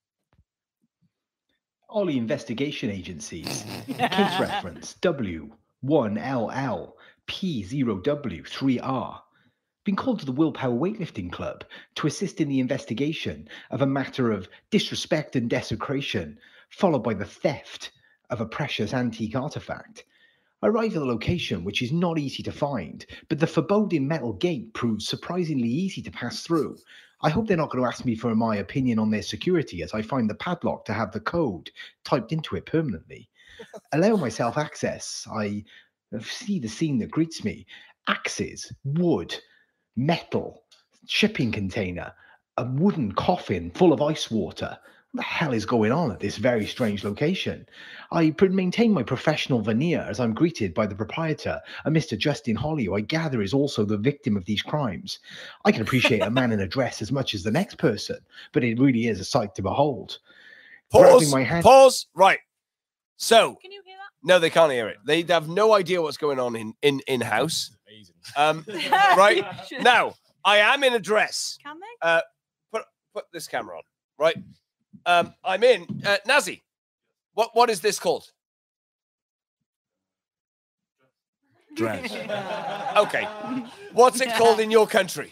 All the investigation agencies. Case reference W one L L P zero W three R. Been called to the Willpower Weightlifting Club to assist in the investigation of a matter of disrespect and desecration, followed by the theft of a precious antique artifact. I arrived at the location, which is not easy to find, but the foreboding metal gate proves surprisingly easy to pass through. I hope they're not going to ask me for my opinion on their security, as I find the padlock to have the code typed into it permanently. Allow myself access. I see the scene that greets me. Axes, wood, metal, shipping container, a wooden coffin full of ice water. What the hell is going on at this very strange location? I pr- maintain my professional veneer as I'm greeted by the proprietor, a Mister Justin Holly, who I gather is also the victim of these crimes. I can appreciate a man in a dress as much as the next person, but it really is a sight to behold. Pause. Grabbing my hand- Pause. Right. So, Can you hear that? no, they can't hear it. They have no idea what's going on in in in house. Amazing. Um, right now, I am in a dress. Can they? Put put this camera on. Right. Um, I'm in uh, Nazi. What what is this called? Dress. Okay. What's it called in your country?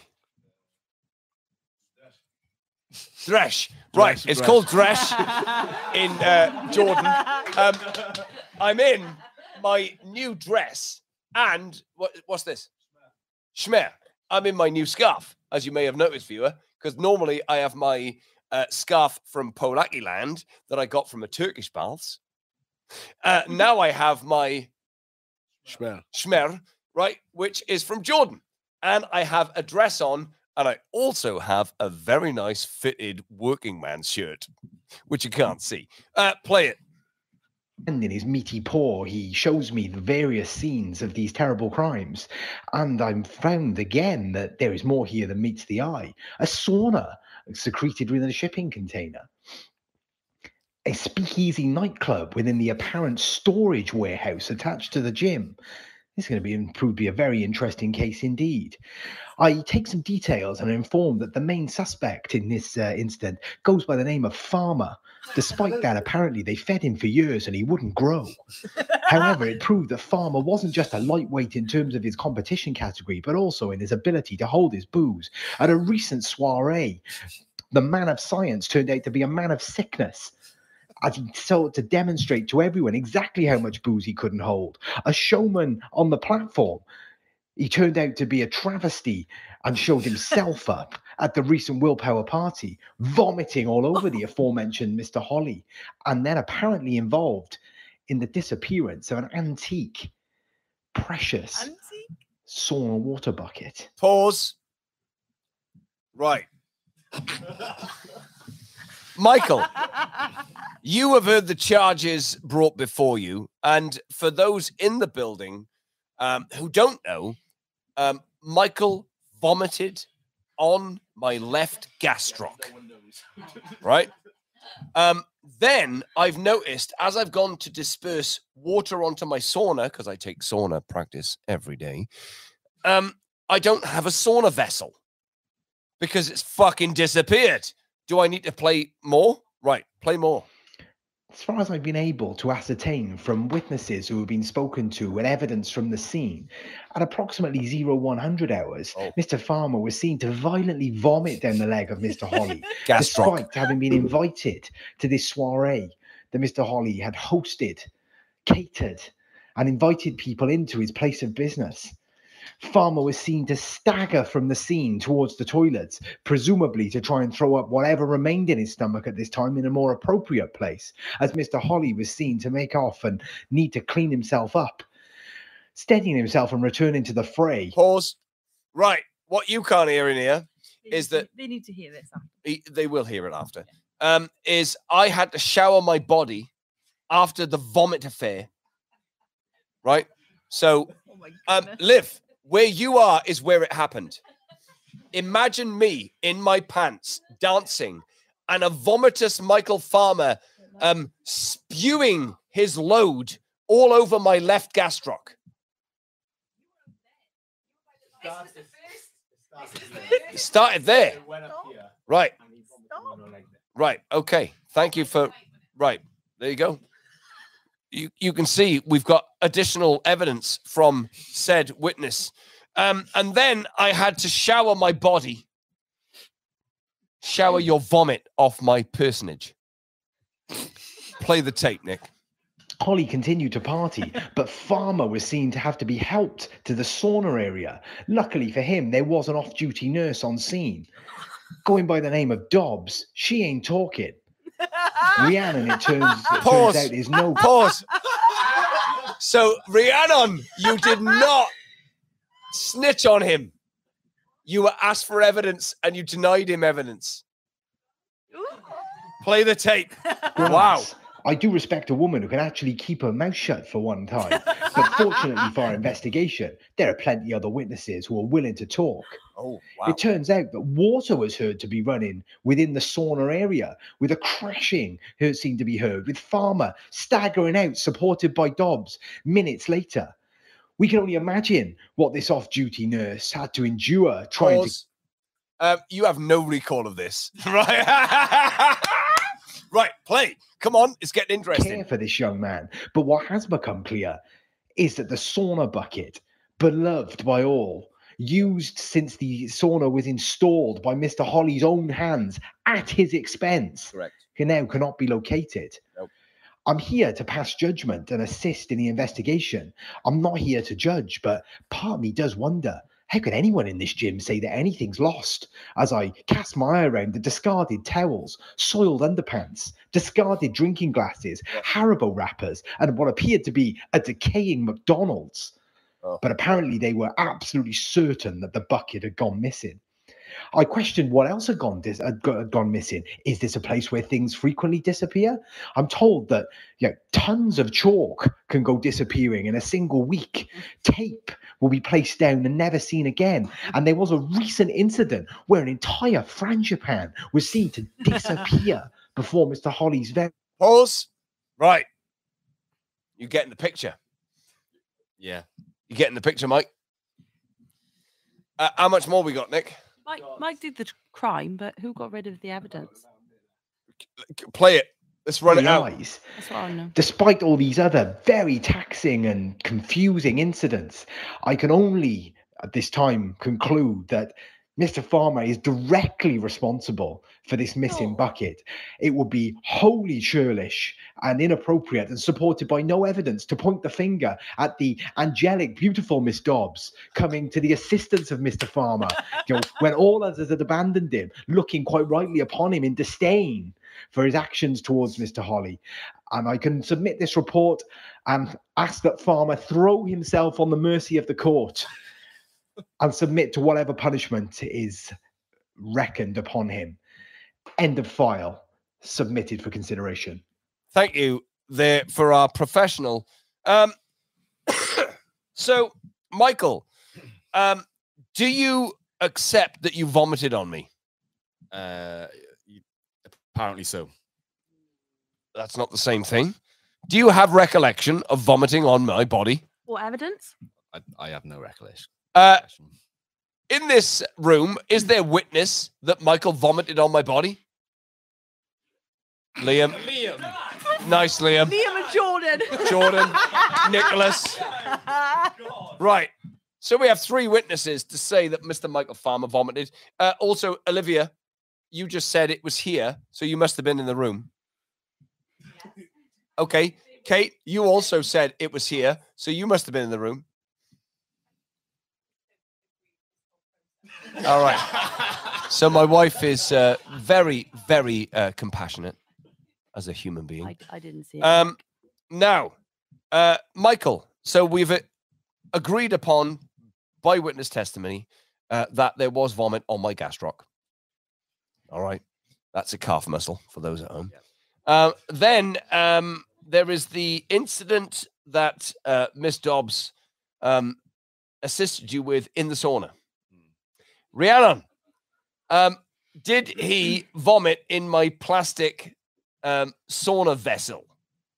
Dresh. Right. Dresh, It's dresh. called Dresh in uh, Jordan. Um, I'm in my new dress and what, what's this? Shmer. I'm in my new scarf, as you may have noticed, viewer, because normally I have my uh, scarf from Polaki land that I got from a Turkish baths. Uh, now I have my Shmer. Shmer, right, which is from Jordan. And I have a dress on, and I also have a very nice fitted working man shirt, which you can't see. Uh, play it. And in his meaty paw, he shows me the various scenes of these terrible crimes. And I'm found again that there is more here than meets the eye. A sauna secreted within a shipping container. A speakeasy nightclub within the apparent storage warehouse attached to the gym. This is going to be prove to be a very interesting case indeed. I take some details and inform that the main suspect in this uh, incident goes by the name of Farmer. Despite that, apparently they fed him for years and he wouldn't grow. However, it proved that Farmer wasn't just a lightweight in terms of his competition category, but also in his ability to hold his booze. At a recent soiree, the man of science turned out to be a man of sickness, as he sought to demonstrate to everyone exactly how much booze he couldn't hold. A showman on the platform, he turned out to be a travesty and showed himself up at the recent Willpower party, vomiting all over the aforementioned Mister Holly, and then apparently involved in the disappearance of an antique, precious Antique? sauna water bucket. Pause. Right. Michael, you have heard the charges brought before you. And for those in the building um, who don't know, um, Michael vomited on my left gastroc. Right? Um, then I've noticed as I've gone to disperse water onto my sauna, because I take sauna practice every day, um, I don't have a sauna vessel because it's fucking disappeared. Do I need to play more? Right, play more. As far as I've been able to ascertain from witnesses who have been spoken to and evidence from the scene, at approximately zero one hundred hours, Oh. Mister Farmer was seen to violently vomit down the leg of Mister Holly, Gastroc. despite having been invited to this soiree that Mister Holly had hosted, catered, and invited people into his place of business. Farmer was seen to stagger from the scene towards the toilets, presumably to try and throw up whatever remained in his stomach at this time in a more appropriate place, as Mister Holly was seen to make off and need to clean himself up, steadying himself and returning to the fray. Pause. Right, what you can't hear in here They is need that to- they need to hear this. after. he- they will hear it after. Um, is I had to shower my body after the vomit affair. Right? So, Oh my um, goodness. Liv, where you are is where it happened. Imagine me in my pants dancing and a vomitous Michael Farmer um, spewing his load all over my left gastroc. It started there. Right. Right. Okay. Thank you for. Right. There you go. You, you can see we've got additional evidence from said witness. Um, and then I had to shower my body, shower your vomit off my personage. Play the tape, Nick. Holly continued to party, but Farmer was seen to have to be helped to the sauna area. Luckily for him, there was an off-duty nurse on scene. Going by the name of Dobbs, she ain't talking. Rhiannon, it turns, it Pause. turns out, is no... Pause. So, Rhiannon, you did not snitch on him. You were asked for evidence and you denied him evidence. Play the tape. Wow. I do respect a woman who can actually keep her mouth shut for one time. But fortunately for our investigation, there are plenty other witnesses who are willing to talk. Oh, wow. It turns out that water was heard to be running within the sauna area, with a crashing heard seemed to be heard, with Farmer staggering out, supported by Dobbs, minutes later. We can only imagine what this off-duty nurse had to endure trying Pause. Um, you have no recall of this. Right? Right, play. Come on, it's getting to care interesting. for this young man. But what has become clear is that the sauna bucket beloved by all, used since the sauna was installed by Mister Holly's own hands at his expense, Correct. can now cannot be located. Nope. I'm here to pass judgment and assist in the investigation. I'm not here to judge, but part of me does wonder, how can anyone in this gym say that anything's lost? As I cast my eye around the discarded towels, soiled underpants, discarded drinking glasses, Haribo wrappers, and what appeared to be a decaying McDonald's. Oh. But apparently they were absolutely certain that the bucket had gone missing. I questioned what else had gone, dis- had go- had gone missing. Is this a place where things frequently disappear? I'm told that you know, tons of chalk can go disappearing in a single week. Tape will be placed down and never seen again. And there was a recent incident where an entire frangipan was seen to disappear before Mister Holly's very... Pause. Right. You getting the picture? Yeah. You getting the picture, Mike? Uh, how much more we got, Nick? Mike, Mike did the crime, but who got rid of the evidence? Play it. Let's run it out. eyes. That's what I know. Despite all these other very taxing and confusing incidents, I can only at this time conclude that Mister Farmer is directly responsible for this missing No. bucket. It would be wholly churlish and inappropriate and supported by no evidence to point the finger at the angelic, beautiful Miss Dobbs coming to the assistance of Mister Farmer, you know, when all others had abandoned him, looking quite rightly upon him in disdain for his actions towards Mister Holly. And I can submit this report and ask that Farmer throw himself on the mercy of the court and submit to whatever punishment is reckoned upon him. End of file. Submitted for consideration. Thank you there for our professional. Um, so, Michael, um, do you accept that you vomited on me? Uh, y- apparently so. That's not the same thing. Do you have recollection of vomiting on my body? What evidence? I, I have no recollection. Uh, in this room, is there witness that Michael vomited on my body? Liam. Liam. Nice, Liam. Liam and Jordan. Jordan. Nicholas. Right. So we have three witnesses to say that Mister Michael Farmer vomited. Uh, also, Olivia, you just said it was here, so you must have been in the room. Okay. Kate, you also said it was here, so you must have been in the room. All right. So my wife is uh, very, very uh, compassionate as a human being. I, I didn't see it. Um, now, uh, Michael, so we've uh, agreed upon by witness testimony uh, that there was vomit on my gastroc. All right. That's a calf muscle for those at home. Uh, then um, there is the incident that uh, Miss Dobbs um, assisted you with in the sauna. Rhiannon, um, did he vomit in my plastic um, sauna vessel?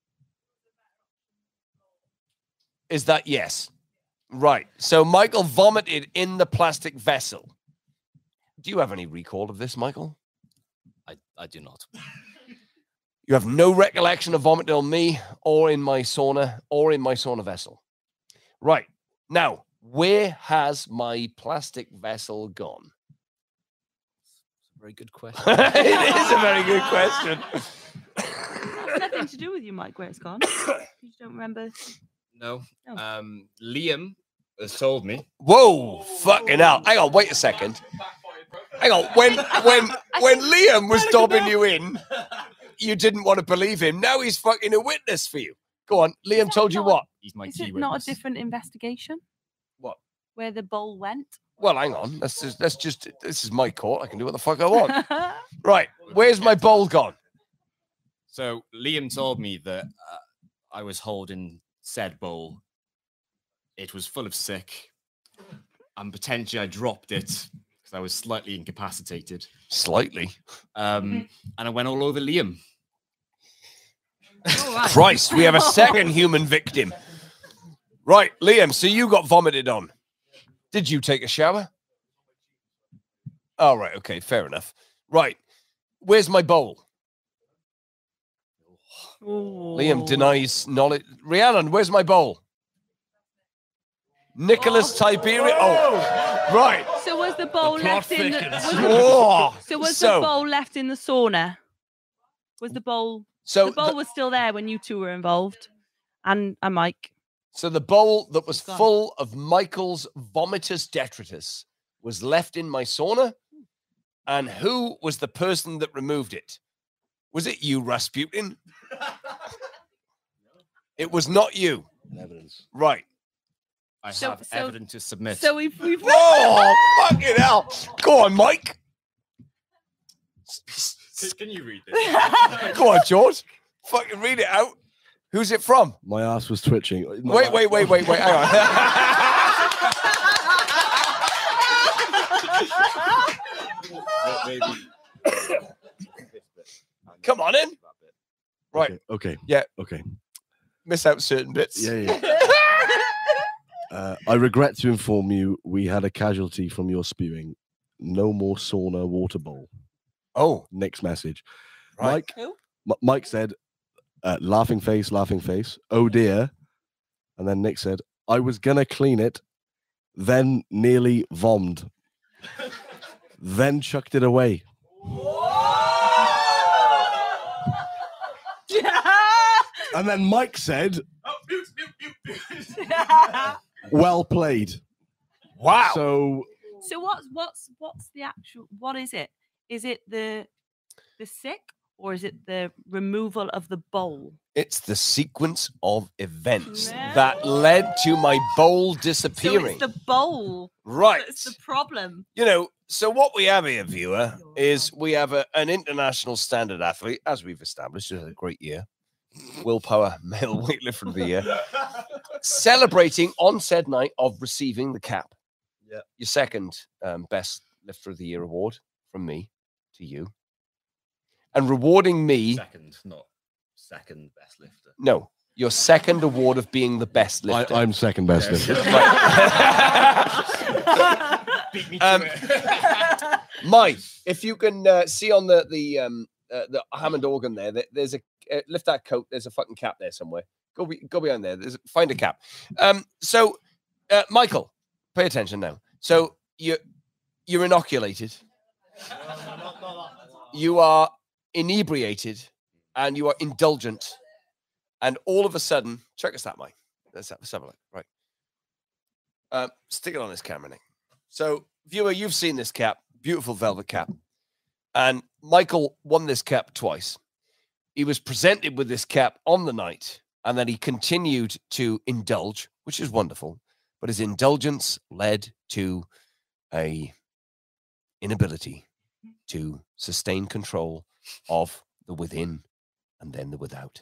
Is that yes? Right. So Michael vomited in the plastic vessel. Do you have any recall of this, Michael? I, I do not. You have no recollection of vomiting on me or in my sauna or in my sauna vessel. Right. Now, where has my plastic vessel gone? Very good question. It is a very good question. It's nothing to do with you, Mike, where it's gone. You don't remember. No. Oh. Um, Liam has told me. Whoa, fucking hell. Hang on, wait a second. Hang on. When when when Liam was dobbing you in, you didn't want to believe him. Now he's fucking a witness for you. Go on. Liam that told you not- what? He's my Is key it not a witness. different investigation? What? Where the bowl went? Well, hang on. That's just, that's just this is my court. I can do what the fuck I want. Right. Where's my bowl gone? So Liam told me that uh, I was holding said bowl. It was full of sick, and potentially I dropped it because I was slightly incapacitated. Slightly. Um, and I went all over Liam. All right. Christ, we have a second human victim. Right, Liam, so you got vomited on. Did you take a shower? Oh, right, okay, fair enough. Right, where's my bowl? Liam denies knowledge. Rhiannon, where's my bowl? Nicholas Tiberius. Oh, right. So was the bowl plot left in the? thickens. Was, Oh, so was so, the bowl left in the sauna? Was the bowl? so the bowl the- was still there when you two were involved, and and Mike. So the bowl that was Gone. full of Michael's vomitus detritus was left in my sauna. And who was the person that removed it? Was it you, Rasputin? It was not you. Evidence. Right. I So- have so- evidence to submit. So we've we've. Oh, fucking hell. Go on, Mike. Can you read Go on, George. Fucking read it out. Who's it from? My ass was twitching. My Wait, ass- wait, wait, wait, wait. Hang on. Come on in. Right. Okay. okay. Yeah. Okay. Miss out certain bits. Yeah, yeah. uh, I regret to inform you we had a casualty from your spewing. No more sauna water bowl. Oh, Next message. right. Mike, Who? M- Mike said, uh, laughing face, laughing face. Oh dear. And then Nick said, I was going to clean it, then nearly vommed, then chucked it away. And then Mike said, well played. Wow. So So what's what's what's the actual? What is it? Is it the the sick or is it the removal of the bowl? It's the sequence of events Yeah. that led to my bowl So disappearing. it's the bowl. Right. That's the problem. You know, so what we have here, viewer, is we have a, an international standard athlete, as we've established, who had a great year. Willpower male weightlifter of the year. Celebrating on said night of receiving the cap. Yeah. Your second um, best lifter of the year award from me to you. And rewarding me. Second, not second best lifter. No, your second award of being the best I, lifter. I'm second best lifter. Beat me Um, to it. Mike, if you can uh, see on the the um uh, the Hammond organ there, there there's a uh, lift that coat. There's a fucking cap there somewhere. Go be, go behind there. There's find a cap. Um, so uh, Michael, pay attention now. So you you're inoculated. You are inebriated, and you are indulgent, and all of a sudden, check us that, Mike. Let's have, let's have a look. Right. Um, stick it on this camera, Nick. So, viewer, you've seen this cap, beautiful velvet cap. And Michael won this cap twice. He was presented with this cap on the night, and then he continued to indulge, which is wonderful. But his indulgence led to a inability to sustain control of the within and then the without.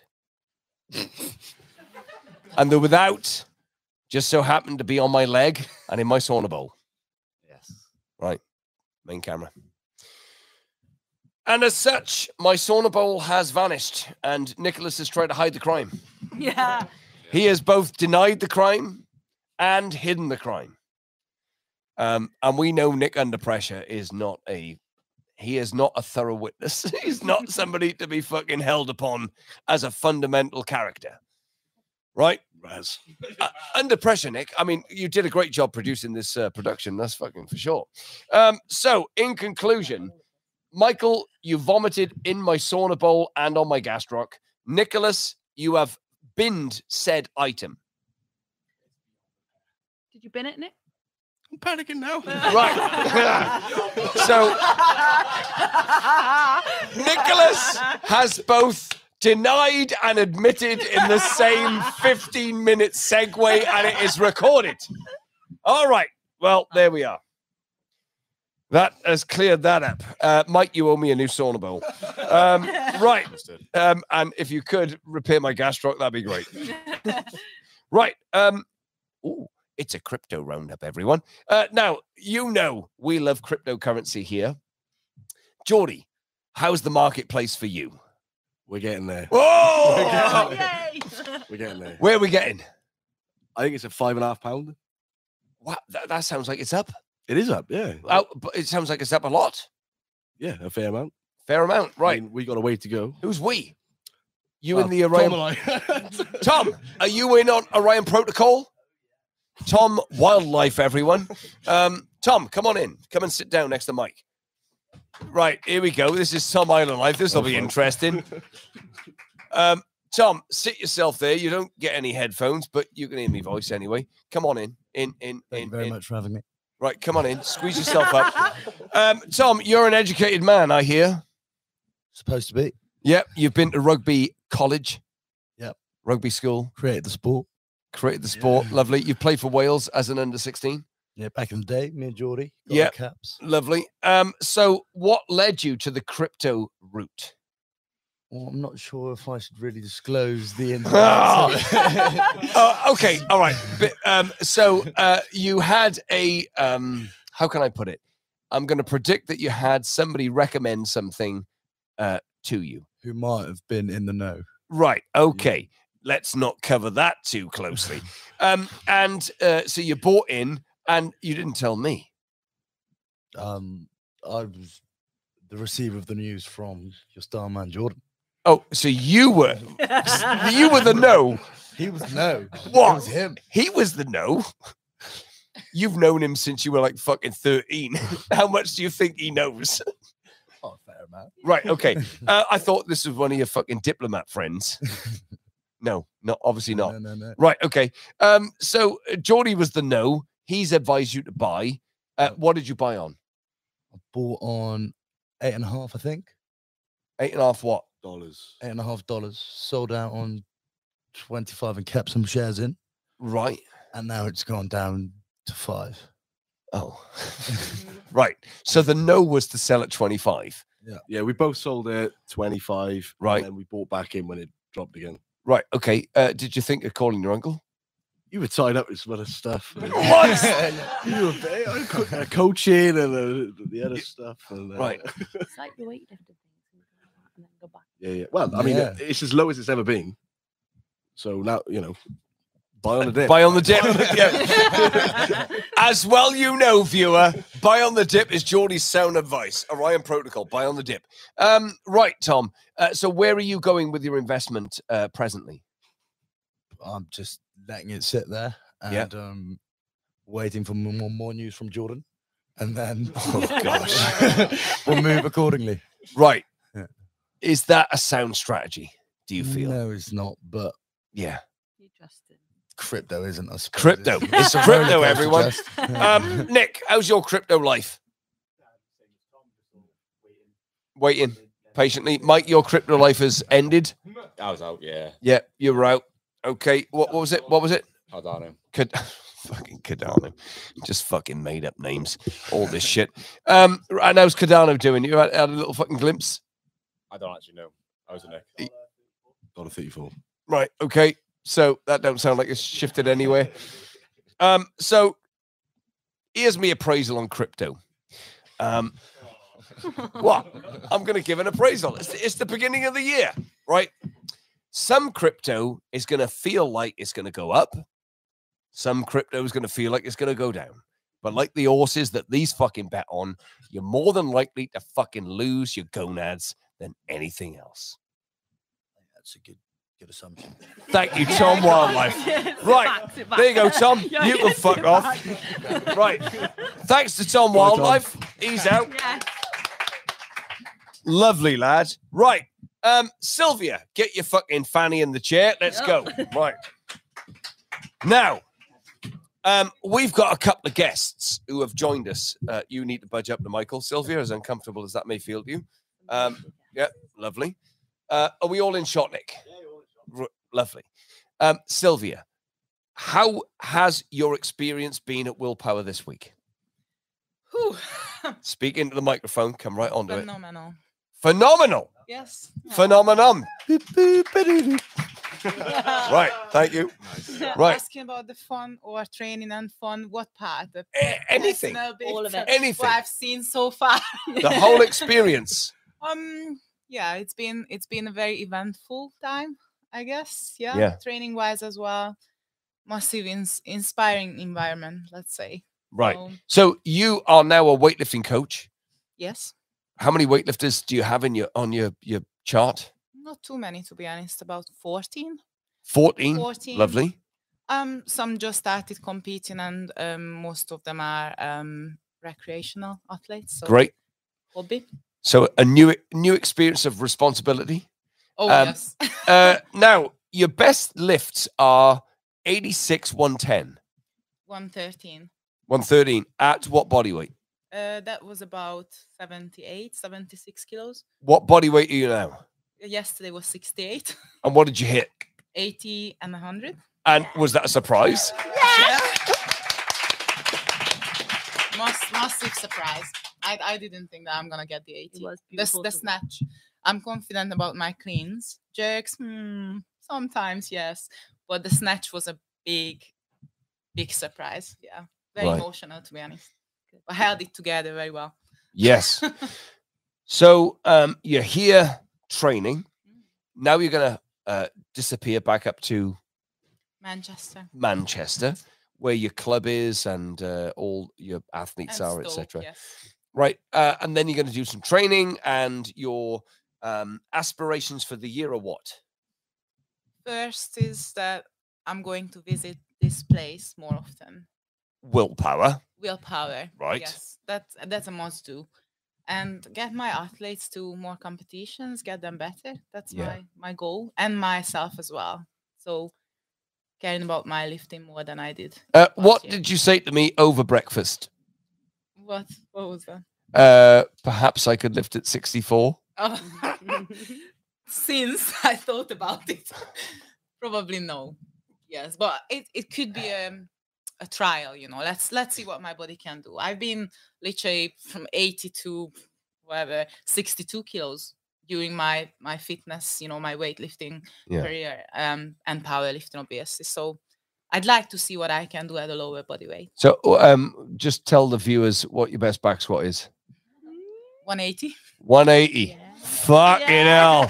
And the without just so happened to be on my leg and in my sauna bowl. Yes. Right. Main camera. And as such, my sauna bowl has vanished, and Nicholas has tried to hide the crime. Yeah. He has both denied the crime and hidden the crime. Um, and we know Nick under pressure is not a he is not a thorough witness. He's not somebody to be fucking held upon as a fundamental character. Right? Raz. Uh, under pressure, Nick. I mean, you did a great job producing this uh, production. That's fucking for sure. Um, so, in conclusion, Michael, you vomited in my sauna bowl and on my gastroc. Nicholas, you have binned said item. Did you bin it, Nick? I'm panicking now. Right. So, Nicholas has both denied and admitted in the same fifteen minute segue, and it is recorded. All right. Well, there we are. That has cleared that up. Uh, Mike, you owe me a new sauna bowl. Um, right. Understood. Um, and if you could repair my gastroc, that'd be great. Right. Um, ooh, it's a crypto roundup, everyone. Uh, now, you know we love cryptocurrency here. Geordie, how's the marketplace for you? We're getting there. Whoa! Yay! We're getting there. Where are we getting? I think it's a five and a half pound. Wow, that, that sounds like it's up. It is up, yeah. Oh, but it sounds like it's up a lot. Yeah, a fair amount. Fair amount, I right? mean, we got a way to go. Who's we? You Well, in the Orion? Tom and I. Tom, are you in on Orion Protocol? Tom Wildlife, everyone. Um, Tom, come on in. Come and sit down next to Mike. Right, here we go. This is Tom Wildlife. This will be interesting. Um, Tom, sit yourself there. You don't get any headphones, but you can hear my voice anyway. Come on in. In, in, Thank in. you very in. much for having me. Right, come on in. Squeeze yourself up. Um, Tom, you're an educated man, I hear. Supposed to be. Yep, you've been to rugby college. Yep. Rugby school. Created the sport. Created the sport. Yeah. Lovely. You've played for Wales as an under sixteen. Yeah, back in the day, me and Geordie. got Yeah. our caps. Lovely. Um, so what led you to the crypto route? Well, I'm not sure if I should really disclose the ins and Oh. outs of it. Uh, okay, all right. But, um, so uh, you had a um, how can I put it? I'm going to predict that you had somebody recommend something uh, to you. Who might have been in the know. Right. Okay. Let's not cover that too closely. Um, and uh, so you bought in, and you didn't tell me. Um, I was the receiver of the news from your star man Jordan. Oh, so you were you were the no. He was no. What? It was him. He was the no. You've known him since you were like fucking thirteen. How much do you think he knows? Oh, fair amount. Right. Okay. Uh, I thought this was one of your fucking diplomat friends. No, not obviously not. No, no, no. Right. Okay. Um. So uh, Geordie was the no. He's advised you to buy. Uh, what did you buy on? I bought on eight and a half, I think. Eight and a half what? Dollars. Eight and a half dollars. Sold out on twenty-five and kept some shares in. Right. And now it's gone down to five. Oh. Right. So the no was to sell at twenty-five. Yeah, we both sold at twenty-five. Right. And then we bought back in when it dropped again. Right. Okay. Uh, did you think of calling your uncle? You were tied up with some other stuff. What? You were very, uh, co- uh, coaching and uh, the other stuff. And, uh, Right. It's like you weightlifting things and then go back. Yeah, yeah. Well, I mean, Yeah. it's as low as it's ever been. So now, you know, buy on the dip. Buy on the dip. Yeah. As well, you know, viewer, buy on the dip is Geordie's sound advice. Orion Protocol, buy on the dip. Um, right, Tom. Uh, so where are you going with your investment uh, presently? I'm just letting it sit there and Yeah. um, waiting for more, more news from Jordan. And then Oh, gosh. we'll move accordingly. Right. Yeah. Is that a sound strategy, do you feel? No, it's not, but Yeah. You Justin. crypto isn't, I suppose. Crypto. It's a crypto, rollercoaster, everyone. Just. Um, Nick, how's your crypto life? Waiting patiently. Mike, your crypto life has ended. I was out, yeah. Yeah, you were out. Okay. What, what was it? What was it? Cardano. Could fucking Cardano. Just fucking made up names. All this shit. Um, and how's Cardano doing? You had, had a little fucking glimpse? I don't actually know. I was in a Dollar thirty-four. Right. Okay. So that don't sound like it's shifted anywhere. Um, so here's me appraisal on crypto. Um, what? I'm going to give an appraisal. It's, it's the beginning of the year, right? Some crypto is going to feel like it's going to go up. Some crypto is going to feel like it's going to go down. But like the horses that these fucking bet on, you're more than likely to fucking lose your gonads than anything else. That's a good, good assumption. Thank you, Tom Wildlife. Right. There you go, Tom. Yeah, You can sit fuck off. Right. Thanks to Tom Wildlife. He's out. Yeah. Lovely, lad. Right. Um, Sylvia, get your fucking fanny in the chair. Let's go. Right. Now, um, we've got a couple of guests who have joined us. Uh, you need to budge up to Michael. Sylvia, as uncomfortable as that may feel to you. Um, yeah, lovely. Uh, are we all in shot, Nick? R- lovely. Um, Sylvia, how has your experience been at Willpower this week? Whew. Speak into the microphone. Come right onto it. Phenomenal. Phenomenal. Yes. Phenomenon. Right. Thank you. Right. Asking about the fun or training and fun, what part? The A- anything. personal bit, All of it. Anything. What I've seen so far. The whole experience. Um. Yeah, it's been it's been a very eventful time, I guess. Yeah. Yeah. Training wise as well. Massive, ins- inspiring environment. Let's say. Right. So, So you are now a weightlifting coach. yes. How many weightlifters do you have in your on your your chart? Not too many, to be honest. About fourteen. fourteen. fourteen. Lovely. Um, some just started competing, and um, most of them are um, recreational athletes. So Great. hobby. So a new new experience of responsibility. Oh Um, yes. uh, now your best lifts are eighty-six, one ten, one thirteen. one thirteen. At what body weight? Uh, that was about seventy-eight, seventy-six kilos. What body weight are you now? Yesterday was sixty-eight. And what did you hit? eighty and one hundred. And was that a surprise? Yeah. Mass, massive surprise. I, I didn't think that I'm gonna get the eighty. was The, beautiful the to snatch. I'm confident about my cleans. Jerks, hmm, sometimes yes, but the snatch was a big, big surprise. Yeah, very Right. emotional to be honest. I held it together very well. Yes. So um, you're here training. Now you're gonna uh, disappear back up to Manchester. Manchester, where your club is and uh, all your athletes And are, Stoke, et cetera. yes. Right, uh, and then you're going to do some training, and your um, aspirations for the year are what? First is that I'm going to visit this place more often. Willpower. Willpower. Right. Yes, that's that's a must do. And get my athletes to more competitions, get them better. That's Yeah. my my goal, and myself as well. So caring about my lifting more than I did. Uh, last what year. did you say to me over breakfast? What what was that? Uh, perhaps I could lift at sixty-four. Oh. Since I thought about it, probably no. Yes, but it, it could be um, a trial, you know. Let's let's see what my body can do. I've been literally from eighty to whatever sixty-two kilos during my my fitness, you know, my weightlifting Yeah. career um, and powerlifting, obviously. So I'd like to see what I can do at a lower body weight. So um, just tell the viewers what your best back squat is. one eighty. one eighty. Fucking hell.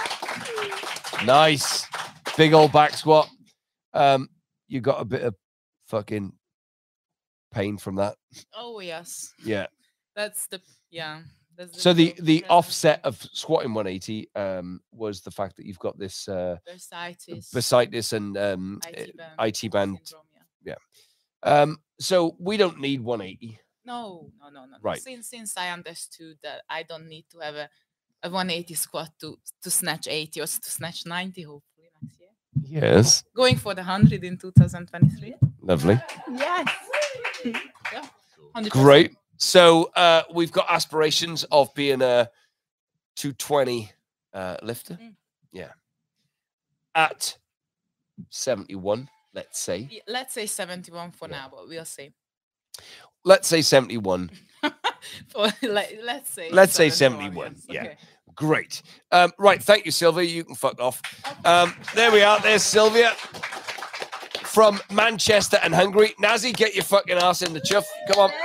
Nice. Big old back squat. Um, you got a bit of fucking pain from that. Oh yes, Yeah. that's the yeah. That's So the real the present offset of squatting one eighty um was the fact that you've got this uh bursitis. bursitis and um I T band I T band. syndrome, yeah. Yeah. Um so we don't need one eighty. No, no, no, no. no. Right. Since since I understood that I don't need to have a, a one eighty squat to to snatch eighty or to snatch ninety, hopefully next year. Yes. Going for the one hundred in two thousand twenty-three. Lovely. Yes. Yeah. one hundred percent. Great. So uh we've got aspirations of being a two twenty uh lifter. Mm. Yeah. At seventy-one, let's say. Yeah, let's say seventy-one for now, but we'll see. Let's say seventy-one. For, like, let's say Let's say seventy-one, seventy-one. yes, Yeah. okay. Great. Um, right. Thank you, Sylvia. You can fuck off. Um, there we are. There's Sylvia from Manchester and Hungary. Nazi, get your fucking ass in the chuff. Come on.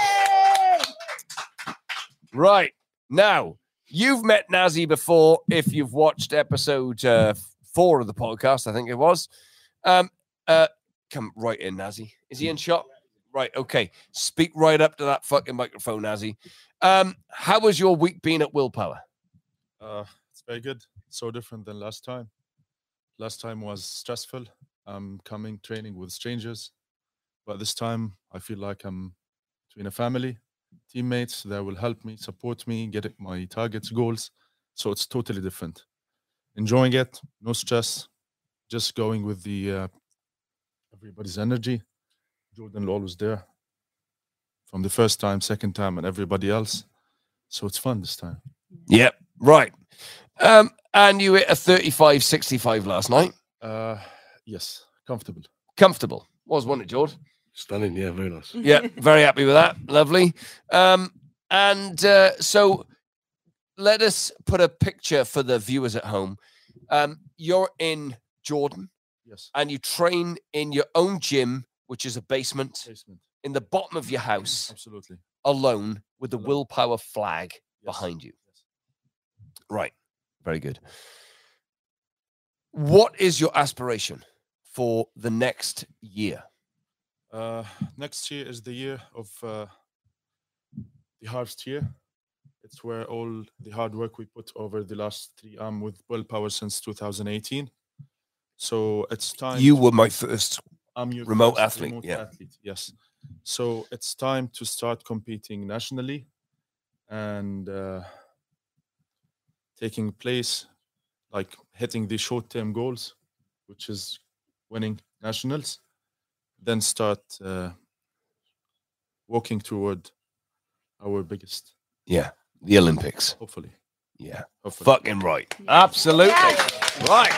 Right. Now, you've met Nazi before if you've watched episode uh, four of the podcast, I think it was. Um, uh, come right in, Nazi. Is he in shot? Right. Okay. Speak right up to that fucking microphone, Nazi. Um, how was your week been at Willpower? Uh, it's very good. So different than last time. Last time was stressful. I'm coming training with strangers, but this time I feel like I'm between a family, teammates that will help me, support me, get it- my targets, goals. So it's totally different. Enjoying it, no stress, just going with the uh, everybody's energy. Jordan always there from the first time, second time, and everybody else. So it's fun this time. Yep. Right. Um, and you hit a thirty-five sixty-five last night. Uh, yes, comfortable. Comfortable. Was, wasn't it, George? Stunning. Yeah, very nice. Yeah, very happy with that. Lovely. Um, and uh, so let us put a picture for the viewers at home. Um, you're in Jordan Yes, and you train in your own gym, which is a basement basement. in the bottom of your house Absolutely. alone with the Alone. Willpower flag Yes. behind you. Yes. Right. Very good. What is your aspiration for the next year? Uh, next year is the year of uh, the harvest year. It's where all the hard work we put over the last three um with Willpower since two thousand eighteen. So it's time. You to- were my first I'm your remote first athlete. remote Yeah. athlete, yes. So it's time to start competing nationally and uh, taking place, like hitting the short-term goals, which is winning nationals. Then start uh, walking toward our biggest. Yeah. The Olympics. Hopefully. Yeah. Hopefully. Fucking right. Absolutely. Right.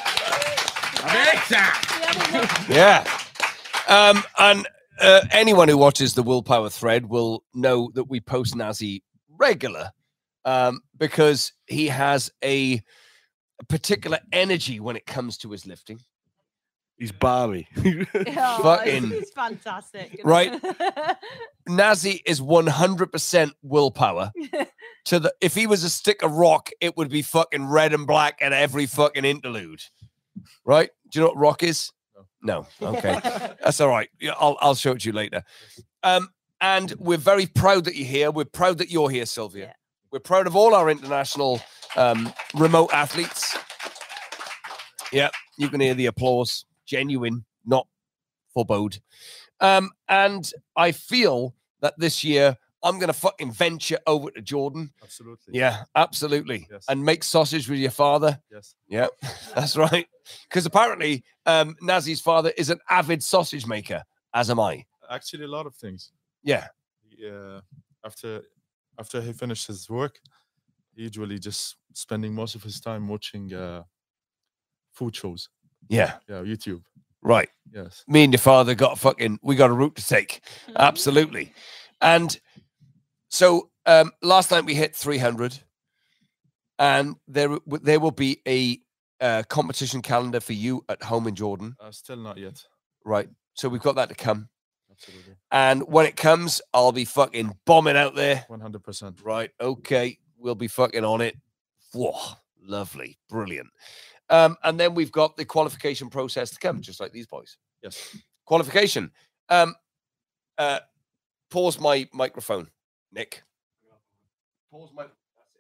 Yeah. Um, and uh, anyone who watches the Willpower thread will know that we post Nazi regular um, because he has a, a particular energy when it comes to his lifting. He's balmy. Oh, Fucking- it's fantastic. Right. Nazi is one hundred percent willpower. To the if he was a stick of rock, it would be fucking red and black at every fucking interlude. Right? Do you know what rock is? No. Okay. That's all right. Yeah, I'll I'll show it to you later. Um, and we're very proud that you're here. We're proud that you're here, Sylvia. Yeah. We're proud of all our international um, remote athletes. Yeah, you can hear the applause. Genuine, not forebode. Um, and I feel that this year I'm going to fucking venture over to Jordan. Absolutely. Yeah, absolutely. Yes. And make sausage with your father. Yes. Yeah, that's right. Because apparently um, Nazi's father is an avid sausage maker, as am I. Actually, a lot of things. Yeah. Yeah. After after he finished his work, he usually just spending most of his time watching uh, food shows. Yeah. Yeah, YouTube. Right. Yes. Me and your father got a fucking, we got a route to take. Absolutely. And so um, last night we hit three hundred, and there w- there will be a uh, competition calendar for you at home in Jordan. Uh, still not yet. Right. So we've got that to come. Absolutely. And when it comes, I'll be fucking bombing out there. one hundred percent. Right. Okay. We'll be fucking on it. Whoa. Lovely. Brilliant. Um, and then we've got the qualification process to come, just like these boys. Yes. Qualification. Um, uh, pause my microphone, Nick. Pause my. That's it.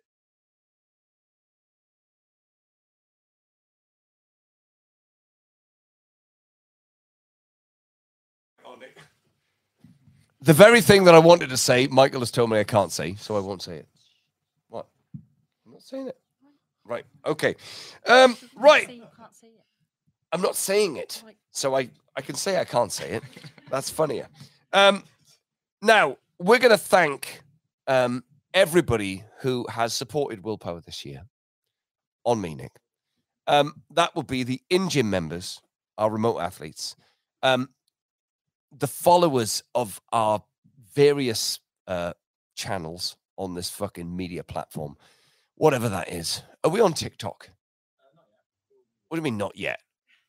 Oh, Nick. The very thing that I wanted to say, Michael has told me I can't say, so I won't say it. What? I'm not saying it. Right. Okay. Um, right. I'm not saying it. So I, I can say I can't say it. That's funnier. Um, now, we're going to thank um, everybody who has supported Willpower this year on me, Nick. Um, that will be the in-gym members, our remote athletes, um, the followers of our various uh, channels on this fucking media platform, whatever that is. Are we on TikTok? What do you mean not yet?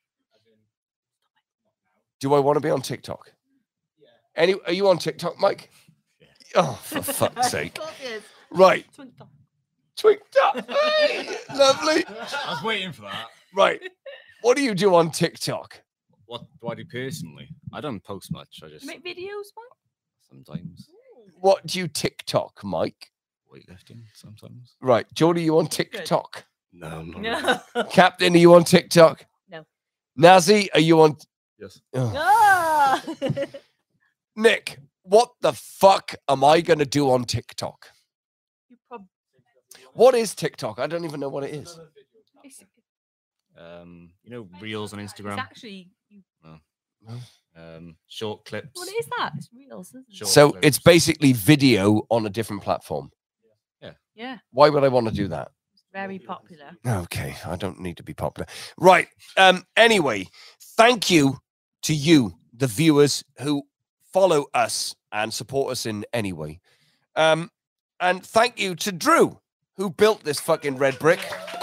Do I want to be on TikTok? Any? Are you on TikTok, Mike? Oh, for fuck's sake! Right, TikTok. Hey, lovely. I was waiting for that. Right. What do you do on TikTok? What do I do personally? I don't post much. I just Make videos, Mike? sometimes What do you TikTok, Mike? weightlifting. Sometimes. Right, Jody, you on TikTok? No, I'm not. No. really. Captain, are you on TikTok? No. Nazi, are you on? Yes. Oh. Ah! Nick, what the fuck am I going to do on TikTok? You prob- What is TikTok? I don't even know what it is. it's, Um, you know, reels on it's Instagram. actually. You, Um, short clips. what is that? It's reels, isn't it? Sure. So clips. it's basically video on a different platform. Yeah, Why would I want to do that? it's very popular. Okay, I don't need to be popular. Right. Um, anyway, thank you to you, the viewers who follow us and support us in any way. Um, and thank you to Drew, who built this fucking red brick,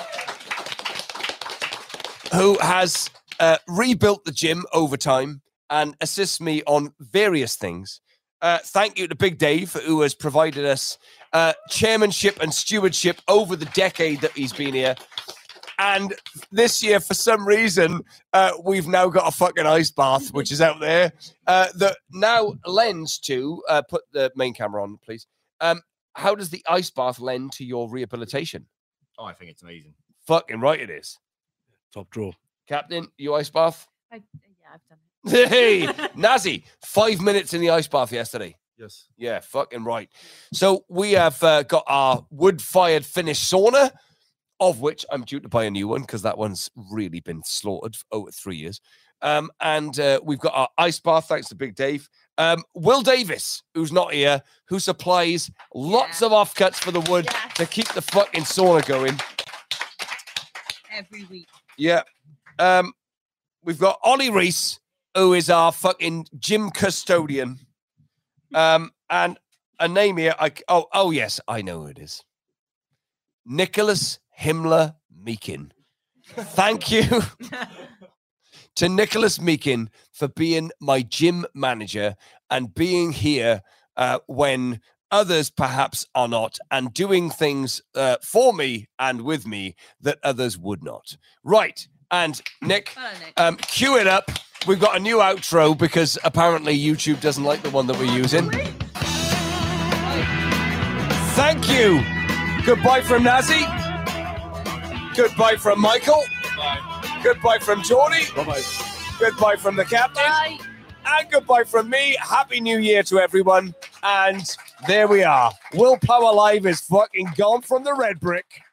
who has uh, rebuilt the gym over time and assists me on various things. Uh, thank you to Big Dave, who has provided us uh, chairmanship and stewardship over the decade that he's been here. And this year, for some reason, uh, we've now got a fucking ice bath, which is out there, uh, that now lends to, uh, put the main camera on, please. Um, how does the ice bath lend to your rehabilitation? Oh, I think it's amazing. Fucking right it is. Top draw. Captain, you ice bath? I, yeah, I've done it. Hey, Nazi, five minutes in the ice bath yesterday. Yes. Yeah, fucking right. So we have uh, got our wood-fired Finnish sauna, of which I'm due to buy a new one because that one's really been slaughtered for over three years. Um, and uh, we've got our ice bath, thanks to Big Dave. Um, Will Davis, who's not here, who supplies lots Yeah. of offcuts for the wood Yes. to keep the fucking sauna going. Every week. Yeah. Um, we've got Ollie Reese, who is our fucking gym custodian. Um, and a name here. I, oh, oh, yes, I know who it is. Nicholas Himmler Meakin. Thank you to Nicholas Meakin for being my gym manager and being here uh, when others perhaps are not, and doing things uh, for me and with me that others would not. Right. And Nick, Hello, Nick. um, cue it up. We've got a new outro because apparently YouTube doesn't like the one that we're using. Thank you. Goodbye from Nazi. Goodbye from Michael. Goodbye from Geordie. Bye-bye. Goodbye from the captain. Bye. And goodbye from me. Happy New Year to everyone. And there we are. Willpower Live is fucking gone from the red brick.